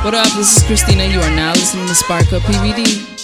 What up? This is Christina. You are now listening to Spark Up PVD.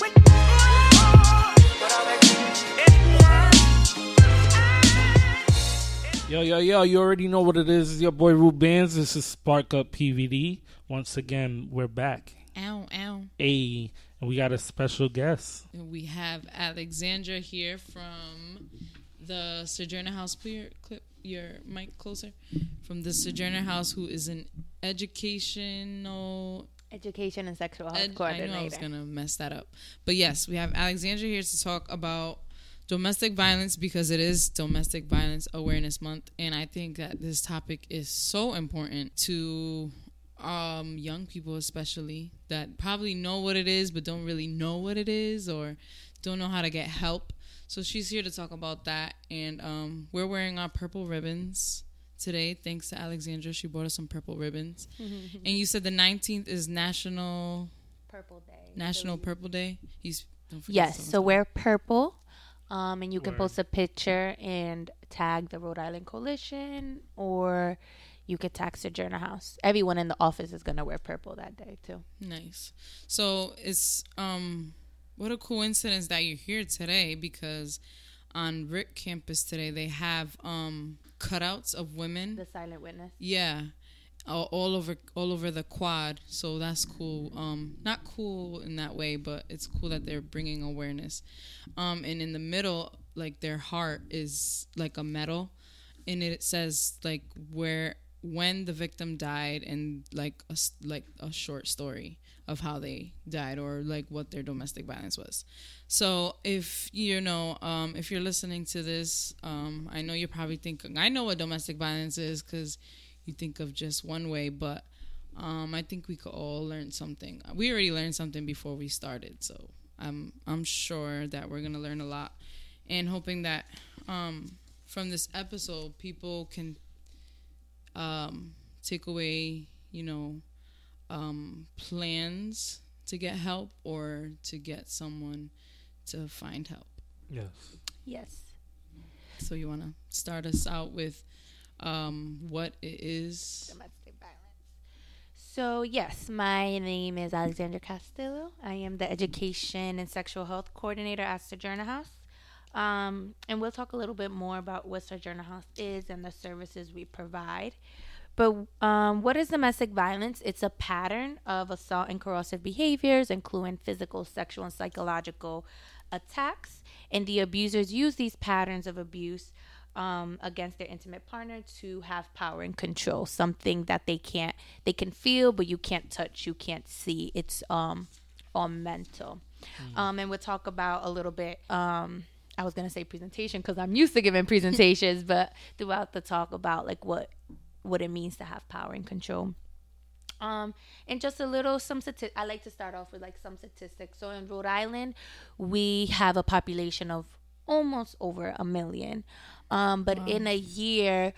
Yo, you already know what it is. It's your boy Rubens. This is Spark Up PVD. Once again, we're back. Ow. Hey, and we got a special guest. We have Alexandra here from the Sojourner House. Clip your mic closer. From the Sojourner House, who is an education and sexual health coordinator. I know I was going to mess that up. But yes, we have Alexandra here to talk about domestic violence because it is Domestic Violence Awareness Month. And I think that this topic is so important to young people especially that probably know what it is but don't really know what it is or don't know how to get help. So she's here to talk about that. And we're wearing our purple ribbons today, thanks to Alexandra. She bought us some purple ribbons. And you said the 19th is National Purple Day. Yes, so wear purple. And you can post a picture and tag the Rhode Island Coalition, or you could tag Sojourner House. Everyone in the office is going to wear purple that day, too. Nice. So it's what a coincidence that you're here today, because on RIC campus today they have cutouts of women. The silent witness. Yeah. All over the quad, so that's cool. Not cool in that way, but it's cool that they're bringing awareness. And in the middle, like their heart is like a medal, and it says like when the victim died, and like a short story of how they died or like what their domestic violence was. So if you're listening to this, I know you're probably thinking, I know what domestic violence is, because you think of just one way, but I think we could all learn something. We already learned something before we started, so I'm sure that we're gonna learn a lot, and hoping that from this episode people can take away, plans to get help or to get someone to find help. Yes. So you wanna start us out with what it is? Domestic violence. So yes, my name is Alexandra Castillo. I am the Education and Sexual Health Coordinator at Sojourner House. And we'll talk a little bit more about what Sojourner House is and the services we provide. But what is domestic violence? It's a pattern of assault and corrosive behaviors, including physical, sexual, and psychological attacks. And the abusers use these patterns of abuse against their intimate partner to have power and control, something that they can feel, but you can't touch, you can't see. It's all mental. And we'll talk about a little bit, I was going to say presentation because I'm used to giving presentations, but throughout the talk about like what it means to have power and control. And just a little, I like to start off with like some statistics. So in Rhode Island, we have a population of almost over 1 million. But wow. In a year,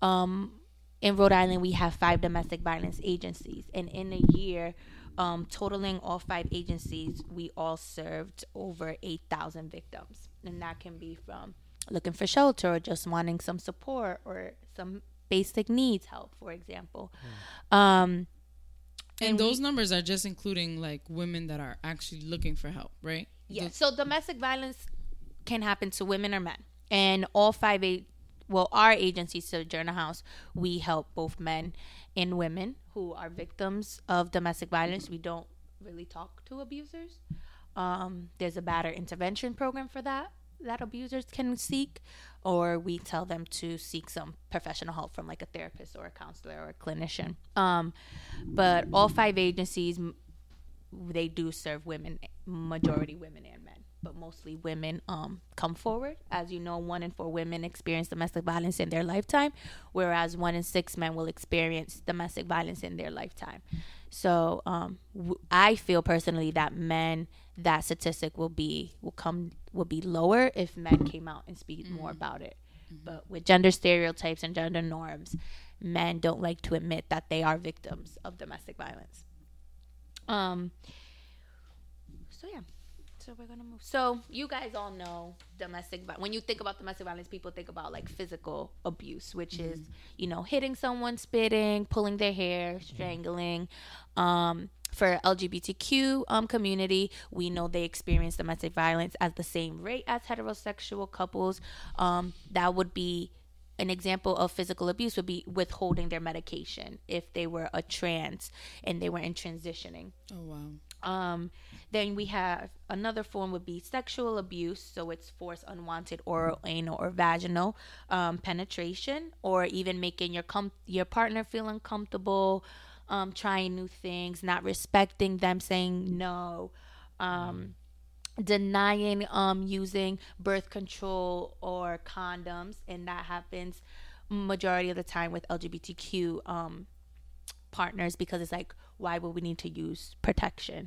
in Rhode Island, we have 5 domestic violence agencies. And in a year, totaling all 5 agencies, we all served over 8,000 victims. And that can be from looking for shelter or just wanting some support or some basic needs help, for example. And those numbers are just including like women that are actually looking for help, right? Yeah. So domestic violence can happen to women or men. And all 5 our agency, Sojourner House, we help both men and women who are victims of domestic violence. We don't really talk to abusers. There's a batterer intervention program for that abusers can seek, or we tell them to seek some professional help from like a therapist or a counselor or a clinician. But all 5 agencies, they do serve women, majority women and men, but mostly women come forward. As you know, 1 in 4 women experience domestic violence in their lifetime, whereas 1 in 6 men will experience domestic violence in their lifetime. So I feel personally that that statistic will be lower if men came out and speak more about it. But with gender stereotypes and gender norms, men don't like to admit that they are victims of domestic violence. So yeah. So we're gonna move. So you guys all know when you think about domestic violence, people think about like physical abuse, which is, hitting someone, spitting, pulling their hair, strangling. For LGBTQ community, we know they experience domestic violence at the same rate as heterosexual couples. That would be an example of physical abuse would be withholding their medication if they were a trans and they were in transitioning. Oh, wow. Then we have another form would be sexual abuse. So it's forced, unwanted oral, anal, or vaginal penetration, or even making your partner feel uncomfortable, trying new things, not respecting them, saying no, denying using birth control or condoms, and that happens majority of the time with LGBTQ partners, because it's like, why would we need to use protection?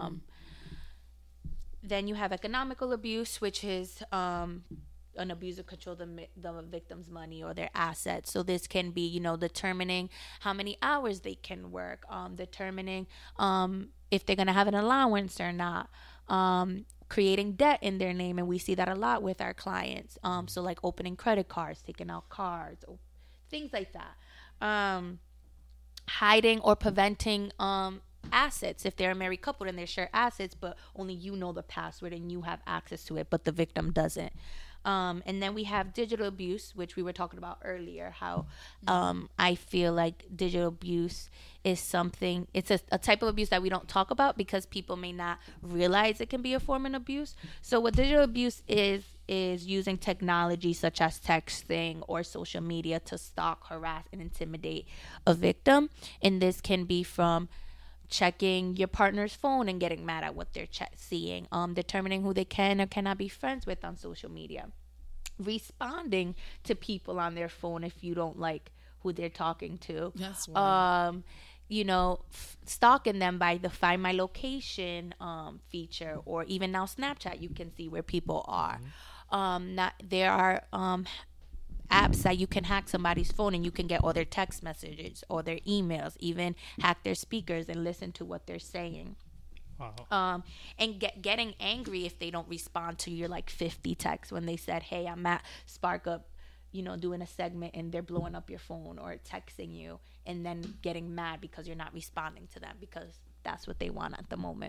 Then you have economical abuse, which is an abuser control the victim's money or their assets. So this can be, determining how many hours they can work, determining if they're going to have an allowance or not, creating debt in their name. And we see that a lot with our clients. So like opening credit cards, taking out cards, things like that. Hiding or preventing assets. If they're a married couple and they share assets, but only you know the password and you have access to it, but the victim doesn't. And then we have digital abuse, which we were talking about earlier, how I feel like digital abuse is something, it's a type of abuse that we don't talk about because people may not realize it can be a form of abuse. So what digital abuse is using technology such as texting or social media to stalk, harass, and intimidate a victim. And this can be from checking your partner's phone and getting mad at what they're seeing, determining who they can or cannot be friends with on social media, responding to people on their phone if you don't like who they're talking to. That's wild. Stalking them by the Find My Location feature, or even now Snapchat, you can see where people are. There are apps that you can hack somebody's phone and you can get all their text messages or their emails, even hack their speakers and listen to what they're saying. Wow. And getting angry if they don't respond to your like 50 texts when they said, hey, I'm at Spark Up, doing a segment, and they're blowing up your phone or texting you, and then getting mad because you're not responding to them because that's what they want at the moment.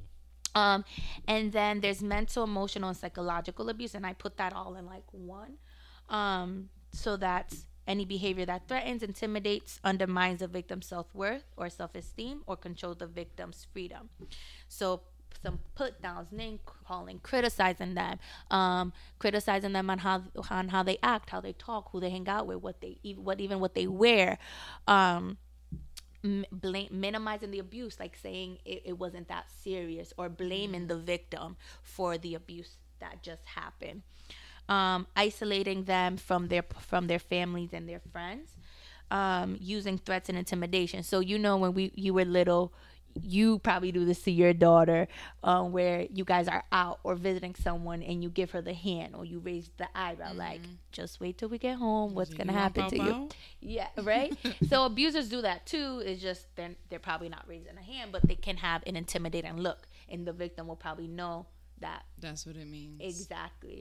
And then there's mental, emotional, and psychological abuse, and I put that all in like one. So that's any behavior that threatens, intimidates, undermines the victim's self-worth or self-esteem, or controls the victim's freedom. So some put downs, name calling, criticizing them on how they act, how they talk, who they hang out with, what they wear, minimizing the abuse, like saying it wasn't that serious, or blaming the victim for the abuse that just happened. Isolating them from their families and their friends, using threats and intimidation. So when you were little, you probably do this to your daughter, where you guys are out or visiting someone and you give her the hand or you raise the eyebrow, like, just wait till we get home, what's gonna happen to you? Yeah, right. So abusers do that too. It's just they're probably not raising a hand, but they can have an intimidating look, and the victim will probably know that that's what it means. Exactly.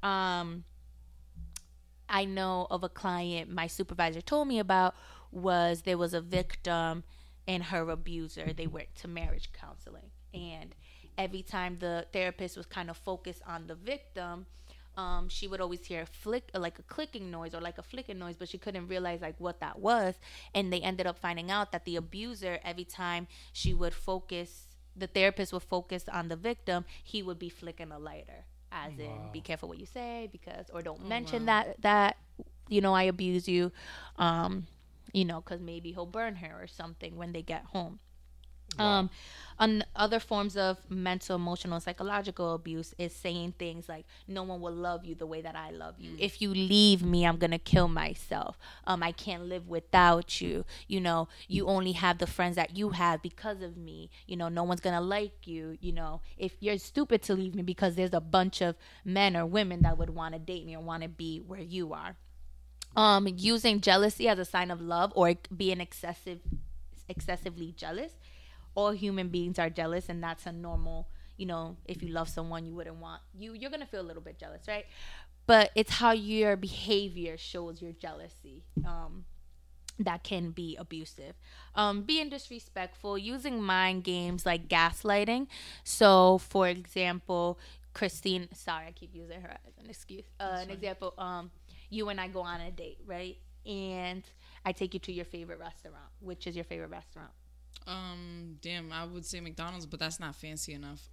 I know of a client my supervisor told me about, there was a victim and her abuser. They went to marriage counseling, and every time the therapist was kind of focused on the victim, she would always hear like a clicking noise or like a flicking noise, but she couldn't realize like what that was. And they ended up finding out that the abuser, every time the therapist would focus on the victim, he would be flicking a lighter, as in, be careful what you say, or don't mention that I abuse you, because maybe he'll burn her or something when they get home. Wow. On other forms of mental, emotional, and psychological abuse is saying things like, no one will love you the way that I love you. If you leave me, I'm going to kill myself. I can't live without you. You only have the friends that you have because of me. No one's going to like you. If you're stupid to leave me because there's a bunch of men or women that would want to date me or want to be where you are. Using jealousy as a sign of love, or being excessively jealous. All human beings are jealous, and that's a normal, if you love someone you wouldn't want, you're going to feel a little bit jealous, right? But it's how your behavior shows your jealousy. that can be abusive. Being disrespectful, using mind games like gaslighting. So, for example, Christine, sorry, I keep using her as an excuse. An example, you and I go on a date, right? And I take you to your favorite restaurant. Which is your favorite restaurant? Damn, I would say McDonald's, but that's not fancy enough.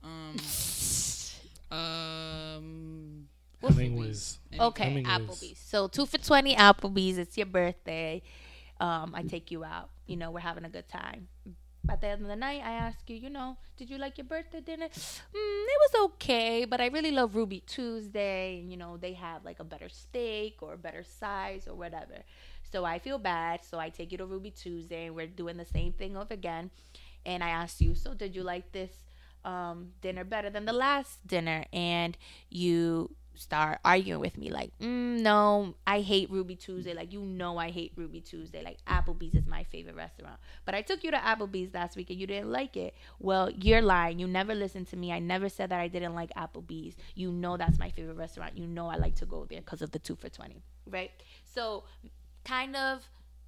Hemingway's. Okay, Hemingway's. Applebee's. So 2 for $20 Applebee's. It's your birthday. I take you out. You know, we're having a good time. At the end of the night, I ask you, did you like your birthday dinner? It was okay, but I really love Ruby Tuesday. And, they have like a better steak or a better size or whatever. So I feel bad. So I take you to Ruby Tuesday and we're doing the same thing over again. And I ask you, so did you like this dinner better than the last dinner? And you start arguing with me like, no, I hate Ruby Tuesday. Like, I hate Ruby Tuesday. Like, Applebee's is my favorite restaurant. But I took you to Applebee's last week and you didn't like it. Well, you're lying. You never listened to me. I never said that I didn't like Applebee's. That's my favorite restaurant. I like to go there because of the 2 for $20, right? So kind of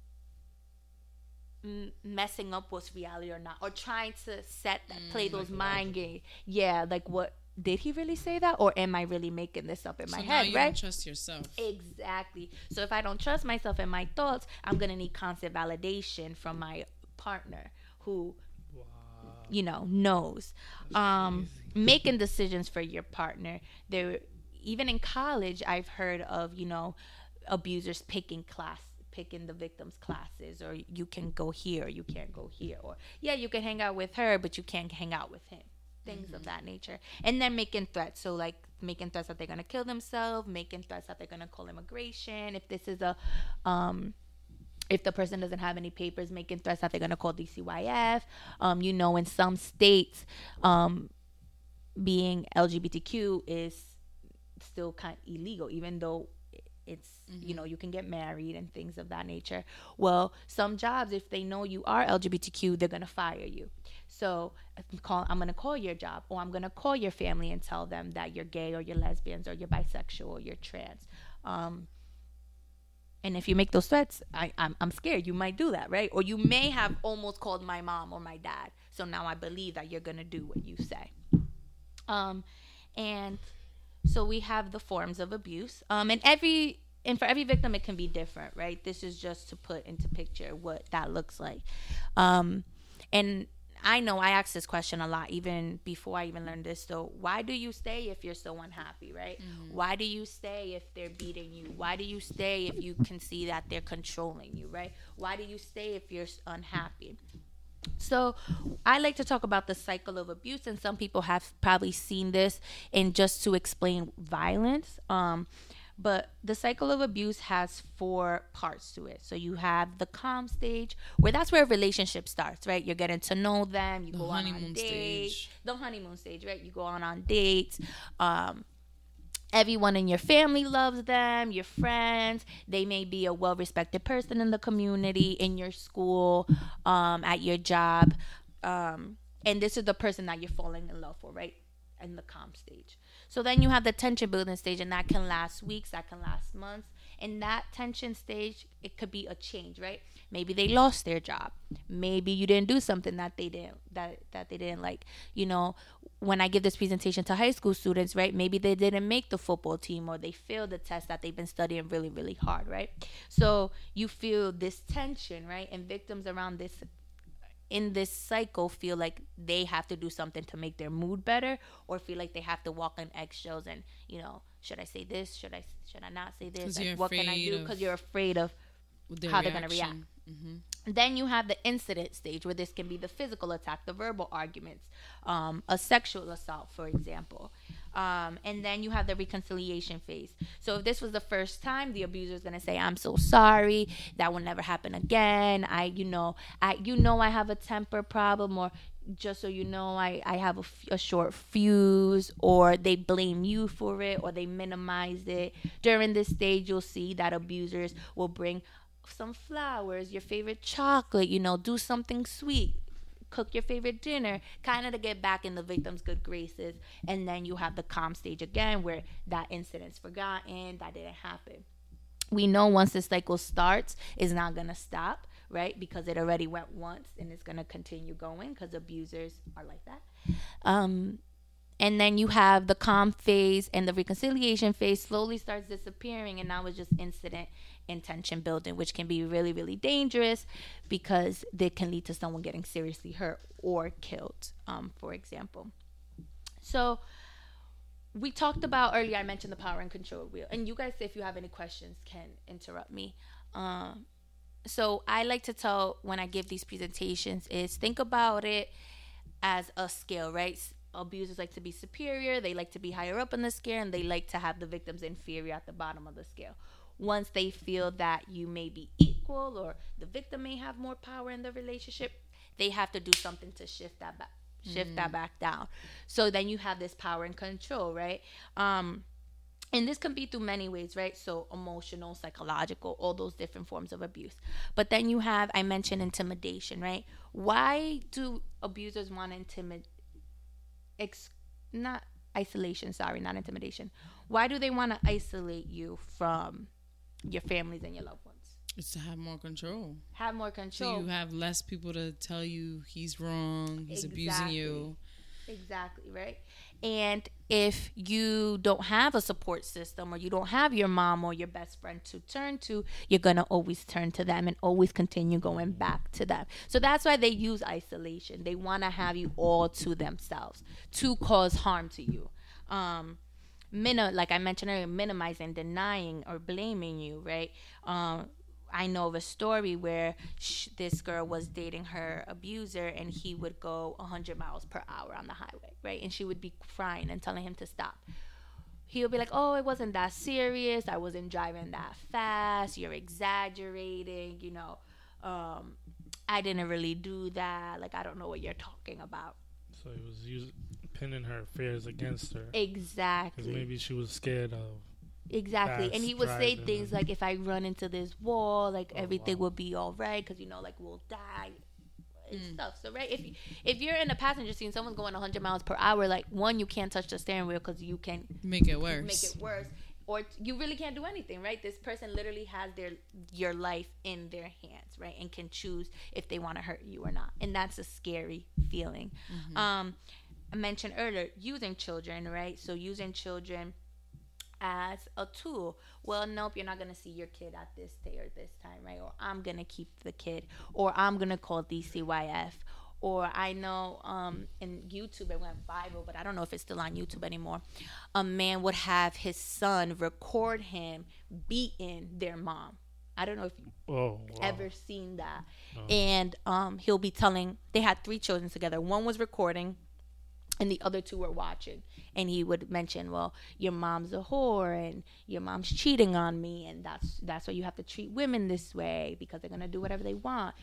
messing up what's reality or not, or trying to play those mind games. Yeah, like, what did he really say that, or am I really making this up in my head? You right? Don't trust yourself. Exactly. So if I don't trust myself and my thoughts, I'm gonna need constant validation from my partner who knows. Making decisions for your partner. Even in college, I've heard of abusers picking the victim's classes, or you can go here, or you can't go here, or you can hang out with her but you can't hang out with him, things of that nature. And then making threats, so like making threats that they're gonna kill themselves, making threats that they're gonna call immigration if this is if the person doesn't have any papers, making threats that they're gonna call DCYF. In some states, being LGBTQ is still kind of illegal, even though it's you can get married and things of that nature. Well, some jobs, if they know you are LGBTQ, they're gonna fire you. So I'm gonna call your job, or I'm gonna call your family and tell them that you're gay or you're lesbians or you're bisexual or you're trans. And if you make those threats, I'm scared you might do that, right? Or you may have almost called my mom or my dad. So now I believe that you're gonna do what you say. And so we have the forms of abuse. And for every victim, it can be different, right? This is just to put into picture what that looks like. And I know I ask this question a lot, even before I even learned this. So why do you stay if you're so unhappy, right? Why do you stay if they're beating you? Why do you stay if you can see that they're controlling you, right? Why do you stay if you're unhappy? So I like to talk about the cycle of abuse, and some people have probably seen this, and just to explain violence. But the cycle of abuse has 4 parts to it. So you have the calm stage, where that's where a relationship starts, right? You're getting to know them. You go on dates. The honeymoon stage, right? You go on dates. Everyone in your family loves them, your friends. They may be a well-respected person in the community, in your school, at your job. And this is the person that you're falling in love for, right? In the calm stage. So then you have the tension building stage, and that can last weeks, that can last months. In that tension stage, it could be a change, right? Maybe they lost their job. Maybe you didn't do something that they didn't like. When I give this presentation to high school students, right? Maybe they didn't make the football team, or they failed the test that they've been studying really, really hard, right? So you feel this tension, right? And victims around this, in this cycle, feel like they have to do something to make their mood better, or feel like they have to walk on eggshells and, should I say this? Should I not say this? Like, what can I do? Because you're afraid of how they're going to react. Then you have the incident stage, where this can be the physical attack, the verbal arguments, a sexual assault, for example. And then you have the reconciliation phase. So if this was the first time, the abuser is going to say, I'm so sorry, that will never happen again. I have a temper problem, or just so you know, I have a short fuse, or they blame you for it, or they minimize it. During this stage, you'll see that abusers will bring some flowers, your favorite chocolate, do something sweet, cook your favorite dinner, kind of to get back in the victim's good graces. And then you have the calm stage again, where that incident's forgotten, that didn't happen. we know once the cycle starts, it's not going to stop, right? Because it already went once and it's going to continue going because abusers are like that. And then you have the calm phase, and the reconciliation phase slowly starts disappearing, and now it's just incident and tension building, which can be really, really dangerous because they can lead to someone getting seriously hurt or killed, for example. So we talked about earlier, I mentioned the power and control wheel. And you guys, if you have any questions, can interrupt me. So I like to tell when I give these presentations is think about it as a scale, right? Abusers like to be superior, they like to be higher up in the scale, and they like to have the victims inferior at the bottom of the scale. Once they feel that you may be equal or the victim may have more power in the relationship, they have to do something to shift that back down. So then you have this power and control, right? And this can be through many ways, right? So emotional, psychological, all those different forms of abuse. But then you have, I mentioned intimidation, right? Why do abusers want to intimidate? Not isolation, sorry, not intimidation. Why do they want to isolate you from your families and your loved ones? It's to have more control. Have more control. So you have less people to tell you he's wrong, he's abusing you. Exactly, right? And if you don't have a support system, or you don't have your mom or your best friend to turn to, you're going to always turn to them and always continue going back to them. So that's why they use isolation. They want to have you all to themselves to cause harm to you. Like I mentioned earlier, minimizing, denying, or blaming you, right? I know of a story where this girl was dating her abuser, and he would go 100 miles per hour on the highway, right? And she would be crying and telling him to stop. He would be like, oh, it wasn't that serious. I wasn't driving that fast. You're exaggerating. I didn't really do that. Like, I don't know what you're talking about. So he was pinning her fears against her. Exactly. Because maybe she was scared of. Exactly. And he would say things like, if I run into this wall, like everything will be all right, because like we'll die and stuff. So right, if you're in a passenger seat and someone's going 100 miles per hour, like, one, you can't touch the steering wheel because you can make it worse, or you really can't do anything, right? This person literally has your life in their hands, right, and can choose if they want to hurt you or not. And that's a scary feeling. I mentioned earlier using children, right? So using children as a tool. Well, nope, you're not going to see your kid at this day or this time, right? Or I'm going to keep the kid, or I'm going to call DCYF. Or I know in YouTube it went viral, but I don't know if it's still on YouTube anymore. A man would have his son record him beating their mom. I don't know if you've ever seen that. No. And he'll be telling, they had 3 children together. One was recording, and the other 2 were watching. And he would mention, well, your mom's a whore, and your mom's cheating on me, and that's why you have to treat women this way, because they're going to do whatever they want.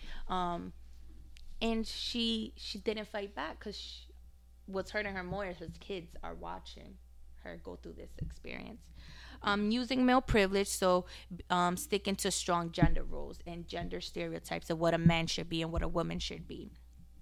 And she didn't fight back, because what's hurting her more is his kids are watching her go through this experience. Using male privilege, so sticking to strong gender roles and gender stereotypes of what a man should be and what a woman should be.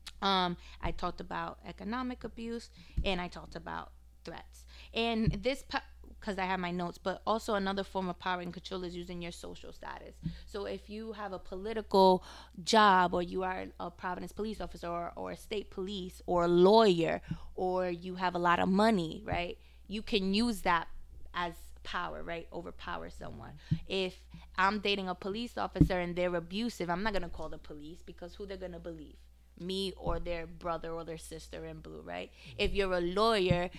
I talked about economic abuse, and I talked about threats. And this, because I have my notes, but also another form of power and control is using your social status. So if you have a political job, or you are a Providence police officer, or a state police, or a lawyer, or you have a lot of money, right? You can use that as power, right? Overpower someone. If I'm dating a police officer and they're abusive, I'm not going to call the police, because who they're going to believe? Me or their brother or their sister in blue, right? If you're a lawyer,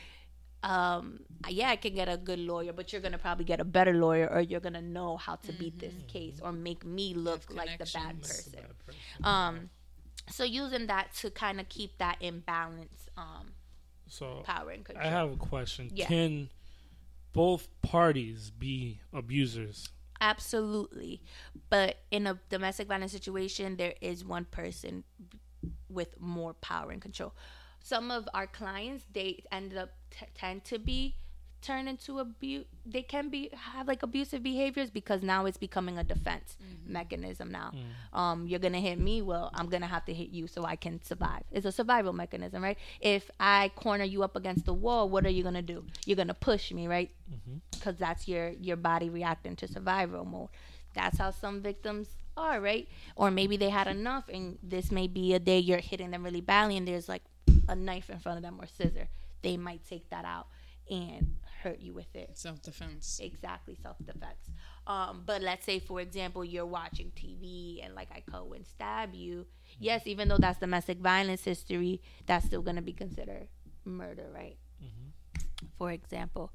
I can get a good lawyer, but you're going to probably get a better lawyer, or you're going to know how to beat this case, or make me look like the bad person. So using that to kind of keep that in balance, so power and control. I have a question. Yeah. Can both parties be abusers? Absolutely. But in a domestic violence situation, there is one person with more power and control. Some of our clients, they end up tend to be turn into abuse. They can have like abusive behaviors because now it's becoming a defense mechanism. Now, you're gonna hit me. Well, I'm gonna have to hit you so I can survive. It's a survival mechanism, right? If I corner you up against the wall, what are you gonna do? You're gonna push me, right? Because that's your body reacting to survival mode. That's how some victims are, right? Or maybe they had enough, and this may be a day you're hitting them really badly, and there's like a knife in front of them or scissor. They might take that out and hurt you with it. Self-defense. Exactly, self-defense. But let's say, for example, you're watching TV and like I go and stab you. Yes, even though that's domestic violence history, that's still going to be considered murder, right? For example.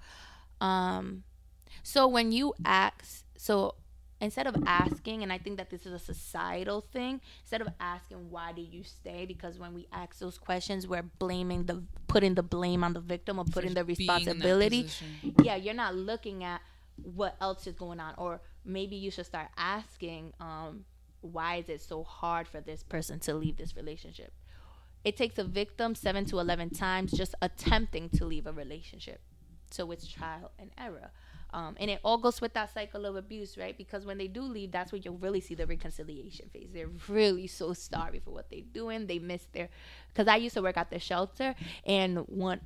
So when you ask, instead of asking, and I think that this is a societal thing, instead of asking why did you stay, because when we ask those questions, we're putting the blame on the victim or putting the responsibility. Yeah, you're not looking at what else is going on, or maybe you should start asking, why is it so hard for this person to leave this relationship? It takes a victim 7 to 11 times just attempting to leave a relationship. So it's trial and error. And it all goes with that cycle of abuse, right? Because when they do leave, that's when you'll really see the reconciliation phase. They're really so sorry for what they're doing. They miss because I used to work at the shelter, and one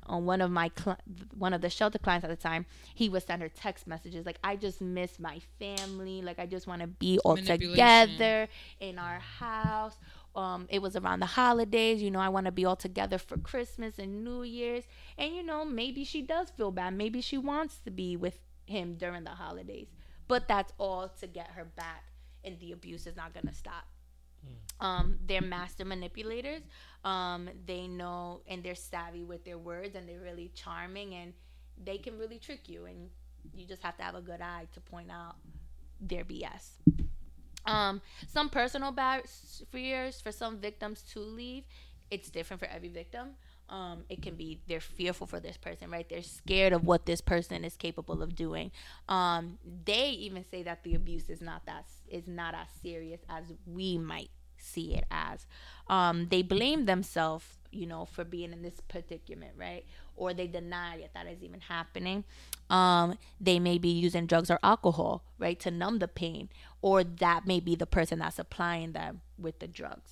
of the shelter clients at the time, he would send her text messages like, I just miss my family. Like, I just want to be all together in our house. It was around the holidays, I want to be all together for Christmas and New Year's. And, maybe she does feel bad. Maybe she wants to be with him during the holidays, but that's all to get her back, and the abuse is not going to stop. They're master manipulators. They know, and they're savvy with their words, and they're really charming, and they can really trick you, and you just have to have a good eye to point out their BS. Some personal barriers for some victims to leave. It's different for every victim. It can be they're fearful for this person, right? They're scared of what this person is capable of doing. They even say that the abuse is not as serious as we might see it as. They blame themselves, for being in this predicament, right? Or they deny it that is even happening. They may be using drugs or alcohol, right, to numb the pain, or that may be the person that's supplying them with the drugs.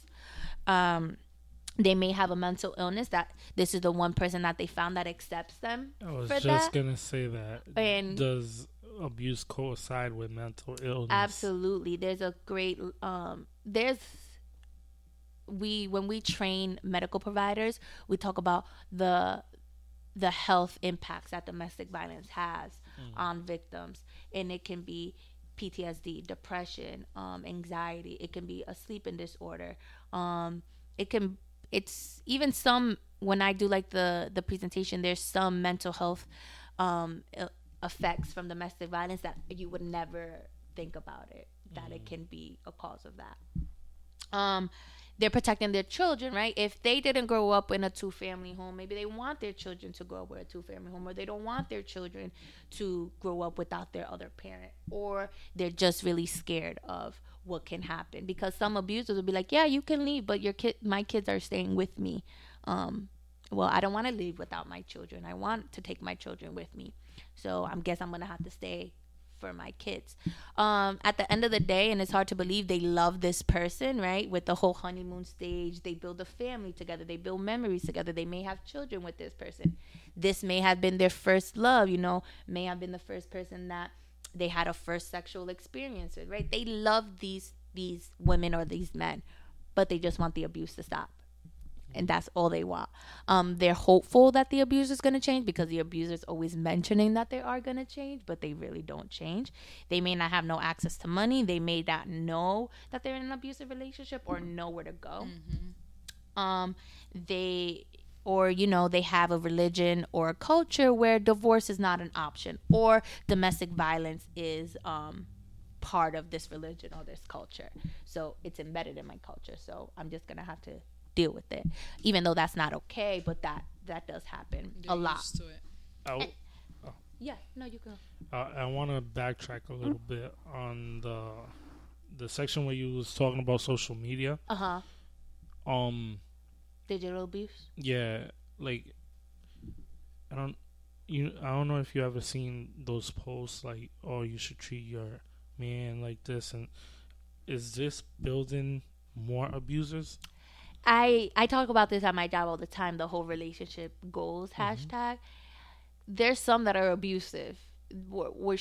They may have a mental illness, that this is the one person that they found that accepts them. I was just going to say that. And does abuse coincide with mental illness? Absolutely. There's a great, when we train medical providers, we talk about the health impacts that domestic violence has on victims. And it can be PTSD, depression, anxiety. It can be a sleeping disorder. It's even some, when I do like the presentation, there's some mental health effects from domestic violence that you would never think about it, that it can be a cause of that. They're protecting their children, right? If they didn't grow up in a 2-family home, maybe they want their children to grow up with a 2-family home, or they don't want their children to grow up without their other parent, or they're just really scared of what can happen, because some abusers will be like, yeah, you can leave, but my kids are staying with me. Well, I don't want to leave without my children. I want to take my children with me, so I guess I'm gonna have to stay for my kids. At the end of the day, and it's hard to believe, they love this person, right? With the whole honeymoon stage, they build a family together, they build memories together, they may have children with this person. This may have been their first love, may have been the first person that they had a first sexual experience with, right? They love these women or these men, but they just want the abuse to stop. And that's all they want. They're hopeful that the abuser is going to change, because the abuser is always mentioning that they are going to change, but they really don't change. They may not have no access to money. They may not know that they're in an abusive relationship or know where to go. They have a religion or a culture where divorce is not an option, or domestic violence is part of this religion or this culture. So it's embedded in my culture. So I'm just going to have to deal with it, even though that's not okay, but that does happen a lot. Used to it. Yeah, no, you can. I want to backtrack a little bit on the section where you was talking about social media. Digital abuse. Yeah, like I don't. I don't know if you ever seen those posts like, oh, you should treat your man like this, and is this building more abusers? I talk about this at my job all the time, the whole relationship goals hashtag. There's some that are abusive. We're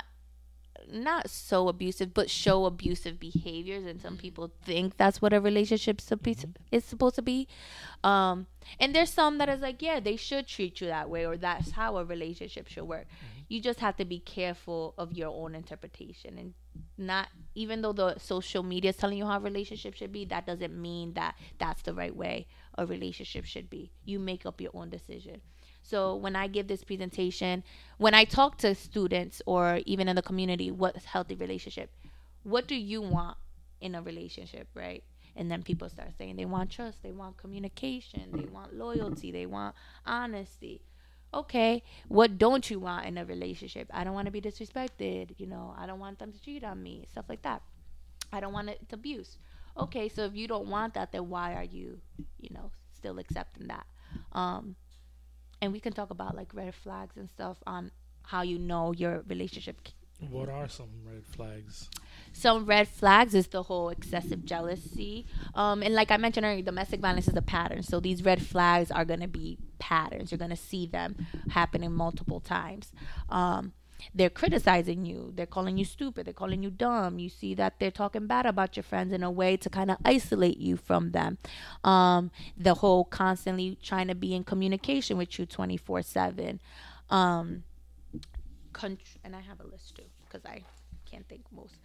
not so abusive, but show abusive behaviors, and some people think that's what a relationship is supposed to be. And there's some that is like, yeah, they should treat you that way, or that's how a relationship should work. You just have to be careful of your own interpretation, and not, even though the social media is telling you how a relationship should be, that doesn't mean that that's the right way a relationship should be. You make up your own decision. So when I give this presentation, when I talk to students or even in the community, what's healthy relationship? What do you want in a relationship, right? And then people start saying they want trust, they want communication, they want loyalty, they want honesty. Okay, what don't you want in a relationship? I don't want to be disrespected. I don't want them to cheat on me, stuff like that. I don't want it to abuse. Okay, so if you don't want that, then why are you, still accepting that? And we can talk about like red flags and stuff on how your relationship. What are some red flags? Some red flags is the whole excessive jealousy. And like I mentioned earlier, domestic violence is a pattern. So these red flags are going to be patterns. You're going to see them happening multiple times. They're criticizing you. They're calling you stupid. They're calling you dumb. You see that they're talking bad about your friends in a way to kind of isolate you from them. The whole constantly trying to be in communication with you 24/7. And I have a list too because I can't think most.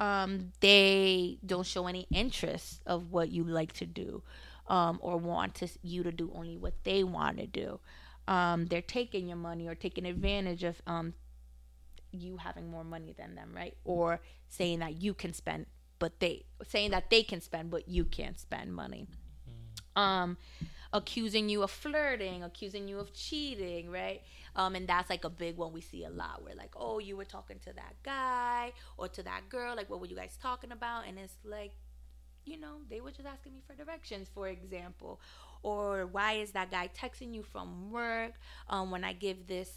They don't show any interest of what you like to do, or want you to do only what they want to do. They're taking your money or taking advantage of you having more money than them, right? Or saying that you can spend, but they can spend, but you can't spend money. Accusing you of flirting, accusing you of cheating, right? And that's like a big one we see a lot. Where like, oh, you were talking to that guy or to that girl, like what were you guys talking about? And it's like, they were just asking me for directions, for example. Or why is that guy texting you from work? When I give this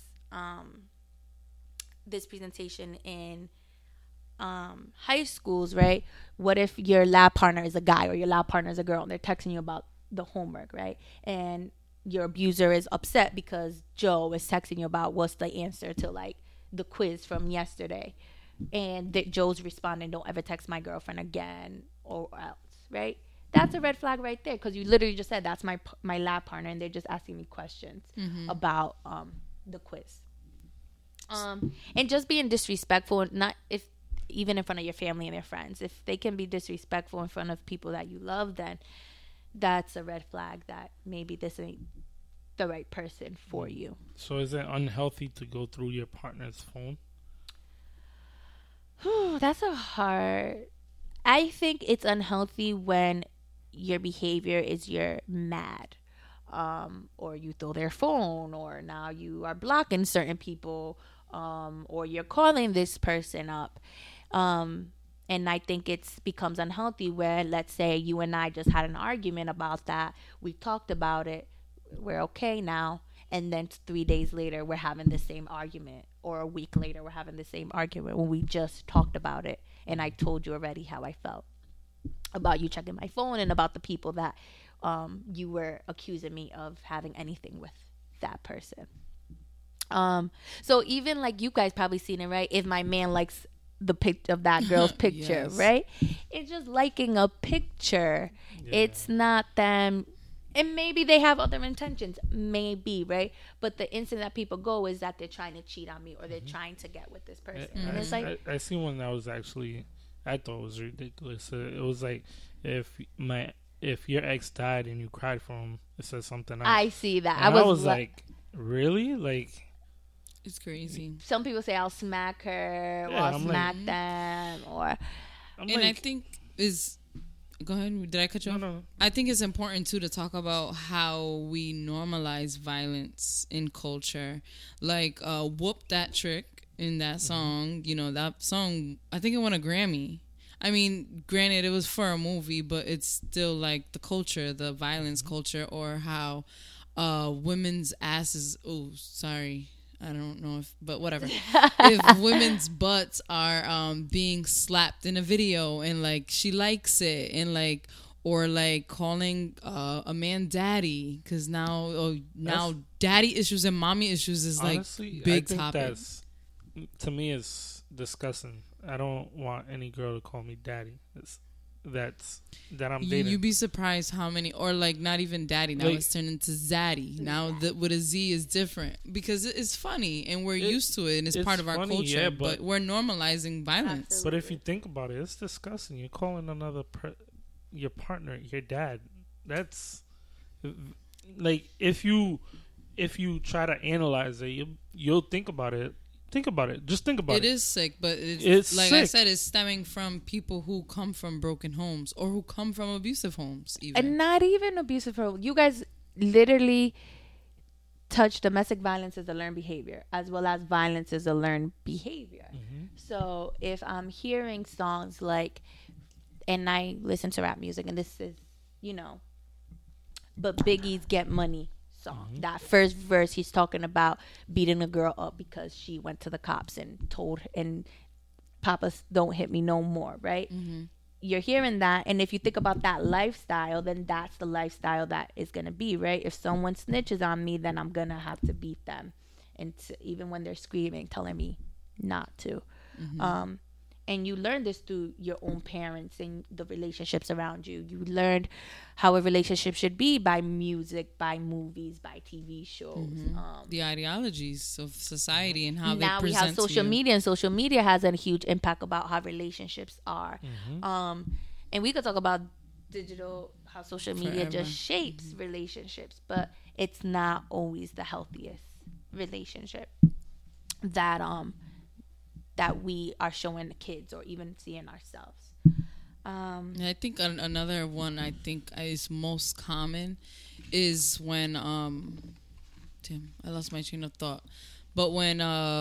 presentation in high schools, right? What if your lab partner is a guy or your lab partner is a girl and they're texting you about the homework, right? And your abuser is upset because Joe is texting you about what's the answer to like the quiz from yesterday, and that Joe's responding, don't ever text my girlfriend again or else, right? That's a red flag right there, because you literally just said that's my lab partner and they're just asking me questions about the quiz. And just being disrespectful, not if even in front of your family and their friends. If they can be disrespectful in front of people that you love, then that's a red flag that maybe this ain't the right person for you. So is it unhealthy to go through your partner's phone? That's I think it's unhealthy when your behavior is you're mad, or you throw their phone, or now you are blocking certain people, or you're calling this person up. And I think it becomes unhealthy where, let's say you and I just had an argument about that. We talked about it. We're okay now. And then 3 days later, we're having the same argument. Or a week later, we're having the same argument when we just talked about it. And I told you already how I felt about you checking my phone and about the people that you were accusing me of having anything with that person. So even like you guys probably seen it, right? If my man likes the picture of that girl's picture, yes. Right? It's just liking a picture. Yeah. It's not them. And maybe they have other intentions, maybe, right? But the instant that people go is that they're trying to cheat on me or they're trying to get with this person. And it's like, I seen one that was actually, I thought it was ridiculous. It was like, if your ex died and you cried for him, it says something else. I see that. And I was like, really? Like, it's crazy. Some people say I'll smack her, or I'll smack them, or. I think is. Go ahead. Did I cut you off? No. I think it's important too to talk about how we normalize violence in culture. Like "Whoop That Trick" in that song. You know, that song, I think it won a Grammy. I mean, granted, it was for a movie, but it's still like the culture, the violence culture, or how women's asses. Oh, sorry. I don't know but whatever. If women's butts are being slapped in a video and like she likes it and like, or like calling a man daddy, because now daddy issues and mommy issues is honestly, like big I think topic. that's, to me, is disgusting. I don't want any girl to call me daddy. That I'm dating. You'd be surprised how many, or like not even daddy. Now Like, it's turned into zaddy. Now with a Z is different because it's funny and we're used to it and it's part of our funny, culture. yeah, but we're normalizing violence. Absolutely. But if you think about it, it's disgusting. You're calling your partner your dad. That's like, if you try to analyze it, you'll think about it. Think about it. Just think about it. It is sick, but It's like I sick. said, it's stemming from people who come from broken homes or who come from abusive homes. Even And not even abusive. You guys literally touch domestic violence as a learned behavior, as well as violence as a learned behavior. So if I'm hearing songs like, and I listen to rap music, and this is, but Biggie's Get Money song. That first verse, he's talking about beating a girl up because she went to the cops and told, and Papa, don't hit me no more, right? You're hearing that, and if you think about that lifestyle, then that's the lifestyle that is going to be, right? If someone snitches on me, then I'm going to have to beat them, and even when they're screaming, telling me not to. And you learn this through your own parents and the relationships around you. You learned how a relationship should be by music, by movies, by TV shows. the ideologies of society and how they Now we present have social to you. media, and social media has a huge impact about how relationships are. And we could talk about how social media Forever. just shapes relationships, but it's not always the healthiest relationship that we are showing the kids or even seeing ourselves. And I think another one I think is most common is when damn, I lost my train of thought. But when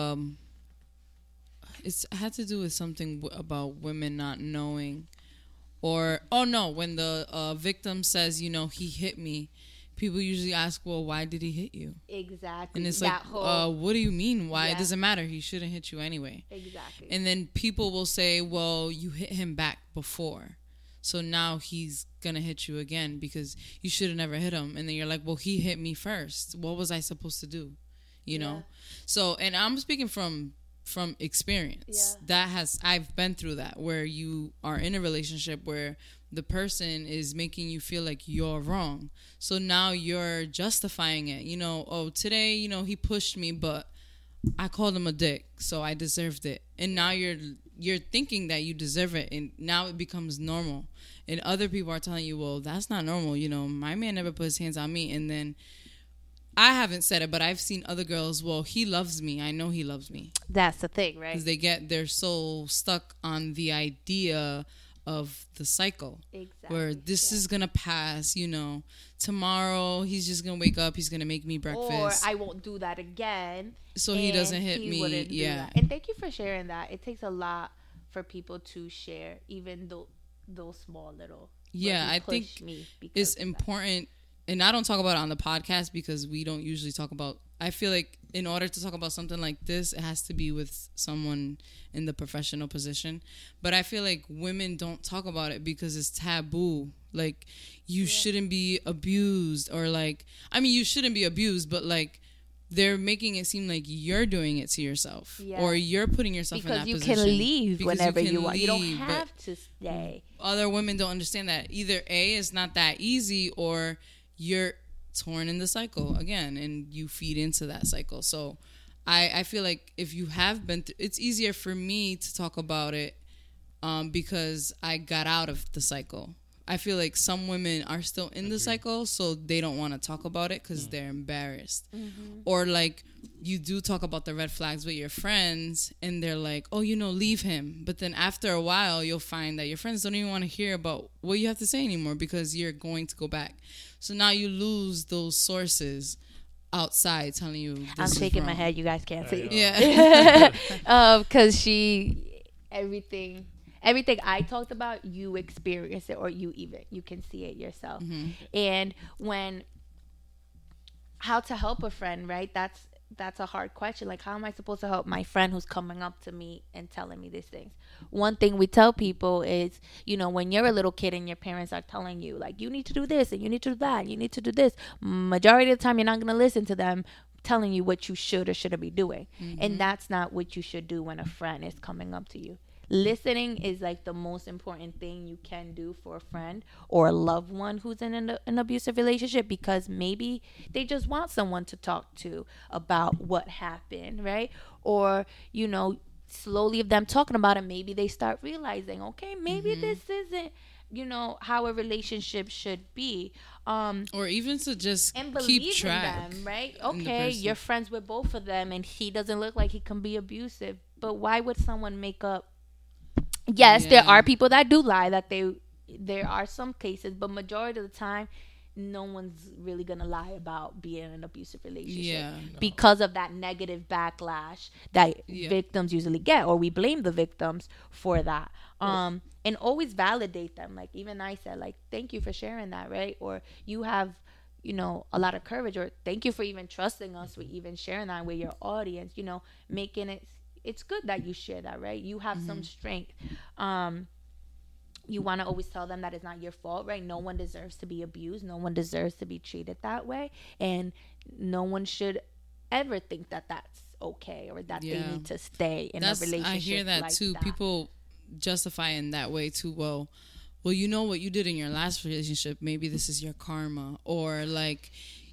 it had to do with something about women not knowing, or when the victim says, he hit me, people usually ask, well, why did he hit you? Exactly. And it's that like, what do you mean? Why? Yeah. It doesn't matter. He shouldn't hit you anyway. Exactly. And then people will say, well, you hit him back before, so now he's going to hit you again because you should have never hit him. And then you're like, well, he hit me first. What was I supposed to do? You know? So, and I'm speaking from experience. I've been through that, where you are in a relationship where the person is making you feel like you're wrong. So now you're justifying it. Today, he pushed me, but I called him a dick, so I deserved it. And now you're thinking that you deserve it, and now it becomes normal. And other people are telling you, well, that's not normal. My man never put his hands on me. And then I haven't said it, but I've seen other girls, well, he loves me. I know he loves me. That's the thing, right? Because they're so stuck on the idea of the cycle. Exactly. Where this is going to pass, tomorrow he's just going to wake up, he's going to make me breakfast. Or I won't do that again. So he doesn't hit he me. wouldn't do Yeah. that. And thank you for sharing that. It takes a lot for people to share, even though those small little. Yeah, I think it's important. And I don't talk about it on the podcast because we don't usually talk about. I feel like in order to talk about something like this, it has to be with someone in the professional position. But I feel like women don't talk about it because it's taboo. Like, you shouldn't be abused, or you shouldn't be abused, but they're making it seem like you're doing it to yourself, or you're putting yourself in that position. Because you can leave whenever you want. You don't leave, have to stay. Other women don't understand that. Either A, it's not that easy, or you're torn in the cycle again, and you feed into that cycle. So I feel like if you have been it's easier for me to talk about it because I got out of the cycle. I feel like some women are still in the cycle, so they don't want to talk about it because they're embarrassed. Or you do talk about the red flags with your friends, and they're like, oh, leave him. But then after a while, you'll find that your friends don't even want to hear about what you have to say anymore because you're going to go back. So now you lose those sources outside telling you this I'm is shaking wrong. my head. You guys can't see. Yeah. Because everything I talked about, you experience it, or you can see it yourself. And how to help a friend, right? That's that's a hard question. Like, how am I supposed to help my friend who's coming up to me and telling me these things? One thing we tell people is, when you're a little kid and your parents are telling you, like, you need to do this and you need to do that and you need to do this, majority of the time you're not going to listen to them telling you what you should or shouldn't be doing. And that's not what you should do when a friend is coming up to you. Listening is like the most important thing you can do for a friend or a loved one who's in an abusive relationship, because maybe they just want someone to talk to about what happened, right? Or, slowly of them talking about it, maybe they start realizing, okay, maybe this isn't, how a relationship should be. Or even to just and keep track in them, right? Okay, you're friends with both of them and he doesn't look like he can be abusive, but why would someone make up? Yes, there are people that do lie, there are some cases, but majority of the time, no one's really going to lie about being in an abusive relationship because of that negative backlash that victims usually get, or we blame the victims for that. And always validate them. Like, even I said, like, thank you for sharing that, right? Or you have, a lot of courage, or thank you for even trusting us with even sharing that with your audience, making it's good that you share that, right? You have some strength. You want to always tell them that it's not your fault, right? No one deserves to be abused. No one deserves to be treated that way. And no one should ever think that that's okay, or that they need to stay in a relationship. I hear that like too. That. People justify in that way too. Well, you know what you did in your last relationship. Maybe this is your karma. Or like,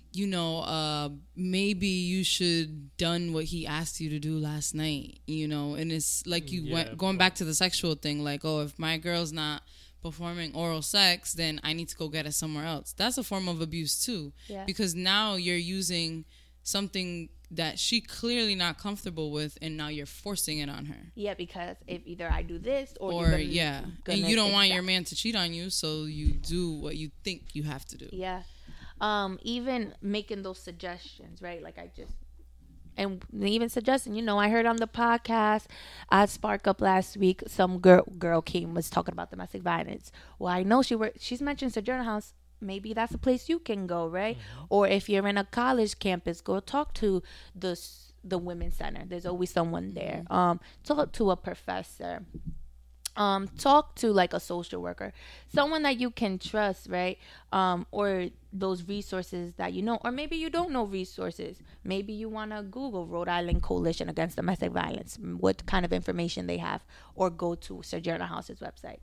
maybe you should done what he asked you to do last night, and it's like going back to the sexual thing, like, oh, if my girl's not performing oral sex, then I need to go get it somewhere else. That's a form of abuse too, because now you're using something that she clearly not comfortable with, and now you're forcing it on her. Yeah, because if either I do this or and you don't want your man to cheat on you, so you do what you think you have to do. Yeah. Even making those suggestions, right? Like and even suggesting, I heard on the podcast at Spark Up last week, some girl was talking about domestic violence. Well, I know she's mentioned Sojourner House. Maybe that's a place you can go, right? Or if you're in a college campus, go talk to the women's center. There's always someone there. Talk to a professor. Talk to like a social worker, someone that you can trust, right? Or those resources that or maybe you don't know resources. Maybe you want to Google Rhode Island Coalition Against Domestic Violence, what kind of information they have, or go to Sojourner House's website.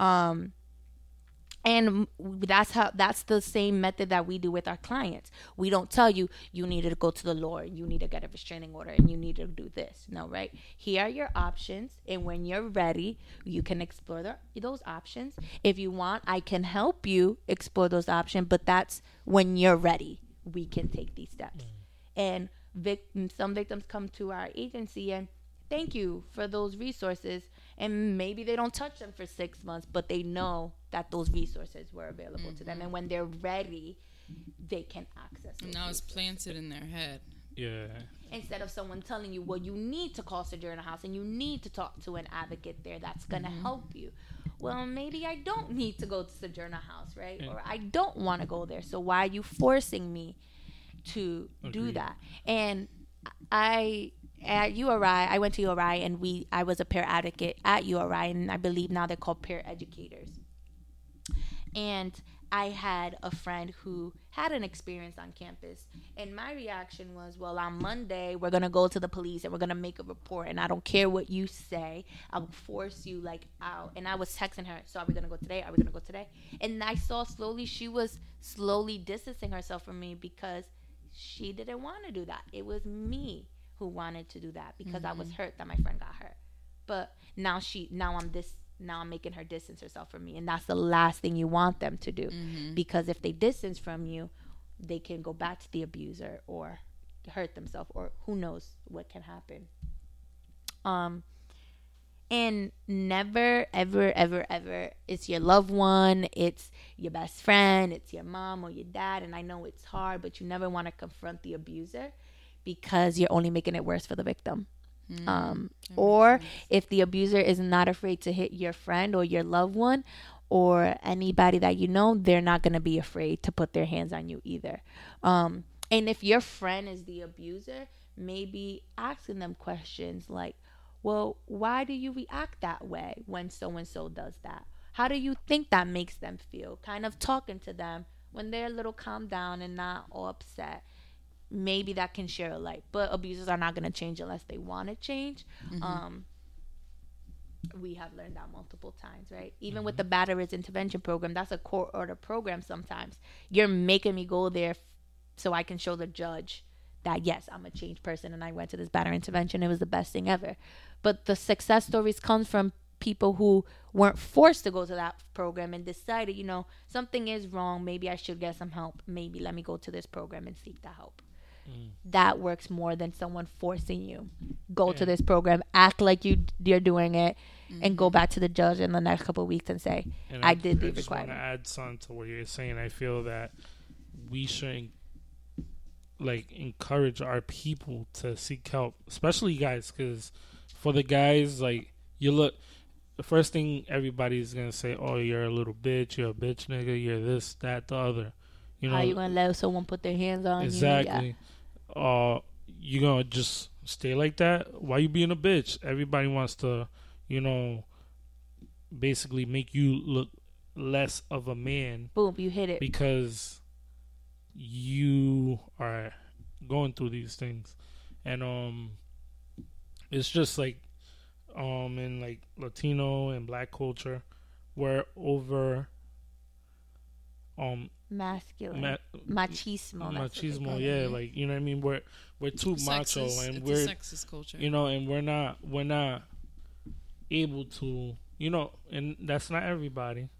And that's the same method that we do with our clients. We don't tell you need to go to the law, you need to get a restraining order, and you need to do this. No, right? Here are your options, and when you're ready, you can explore those options. If you want, I can help you explore those options, but that's when you're ready. We can take these steps. And some victims come to our agency and thank you for those resources, and maybe they don't touch them for 6 months, but they know that those resources were available to them, and when they're ready, they can access those now resources. It's planted in their head. Yeah. Instead of someone telling you, well, you need to call Sojourner House and you need to talk to an advocate there that's going to help you. Well, maybe I don't need to go to Sojourner House, right? Or I don't want to go there, so why are you forcing me to do that? And at URI, I went to URI, and I was a peer advocate at URI, and I believe now they're called peer educators. And I had a friend who had an experience on campus, and my reaction was, well, on Monday, we're going to go to the police and we're going to make a report, and I don't care what you say. I'll force you, out. And I was texting her, so are we going to go today? Are we going to go today? And I saw she was slowly distancing herself from me because she didn't want to do that. It was me who wanted to do that because I was hurt that my friend got hurt. But now I'm making her distance herself from me, and that's the last thing you want them to do, because if they distance from you, they can go back to the abuser or hurt themselves, or who knows what can happen. And never, ever, ever, ever, it's your loved one, it's your best friend, it's your mom or your dad, and I know it's hard, but you never want to confront the abuser because you're only making it worse for the victim. Or if the abuser is not afraid to hit your friend or your loved one or anybody that they're not going to be afraid to put their hands on you either. And if your friend is the abuser, maybe asking them questions like, well, why do you react that way when so and so does that? How do you think that makes them feel? Kind of talking to them when they're a little calmed down and not all upset. Maybe that can share a light. But abusers are not going to change unless they want to change. We have learned that multiple times, right? Even with the batterers intervention program, that's a court order program sometimes. You're making me go there so I can show the judge that, yes, I'm a changed person and I went to this batter intervention. It was the best thing ever. But the success stories come from people who weren't forced to go to that program and decided, you know, something is wrong. Maybe I should get some help. Maybe let me go to this program and seek the help. That works more than someone forcing you. Go to this program, act like you're doing it, and go back to the judge in the next couple of weeks and say, I did the requirement. I just want to add something to what you're saying. I feel that we should encourage our people to seek help, especially guys, because for the guys, like, you look, the first thing everybody's gonna say, oh, you're a little bitch, you're a bitch nigga, you're this, that, the other. You know, how you gonna let someone put their hands on exactly. you? You gonna just stay like that? Why you being a bitch? Everybody wants to, you know, basically make you look less of a man. Boom, you hit it. Because you are going through these things. And it's just like in like Latino and black culture, we're over masculine, machismo, yeah, like, you know what I mean, we're too macho, and it's we're a sexist culture, you know, and we're not able to, you know, and that's not everybody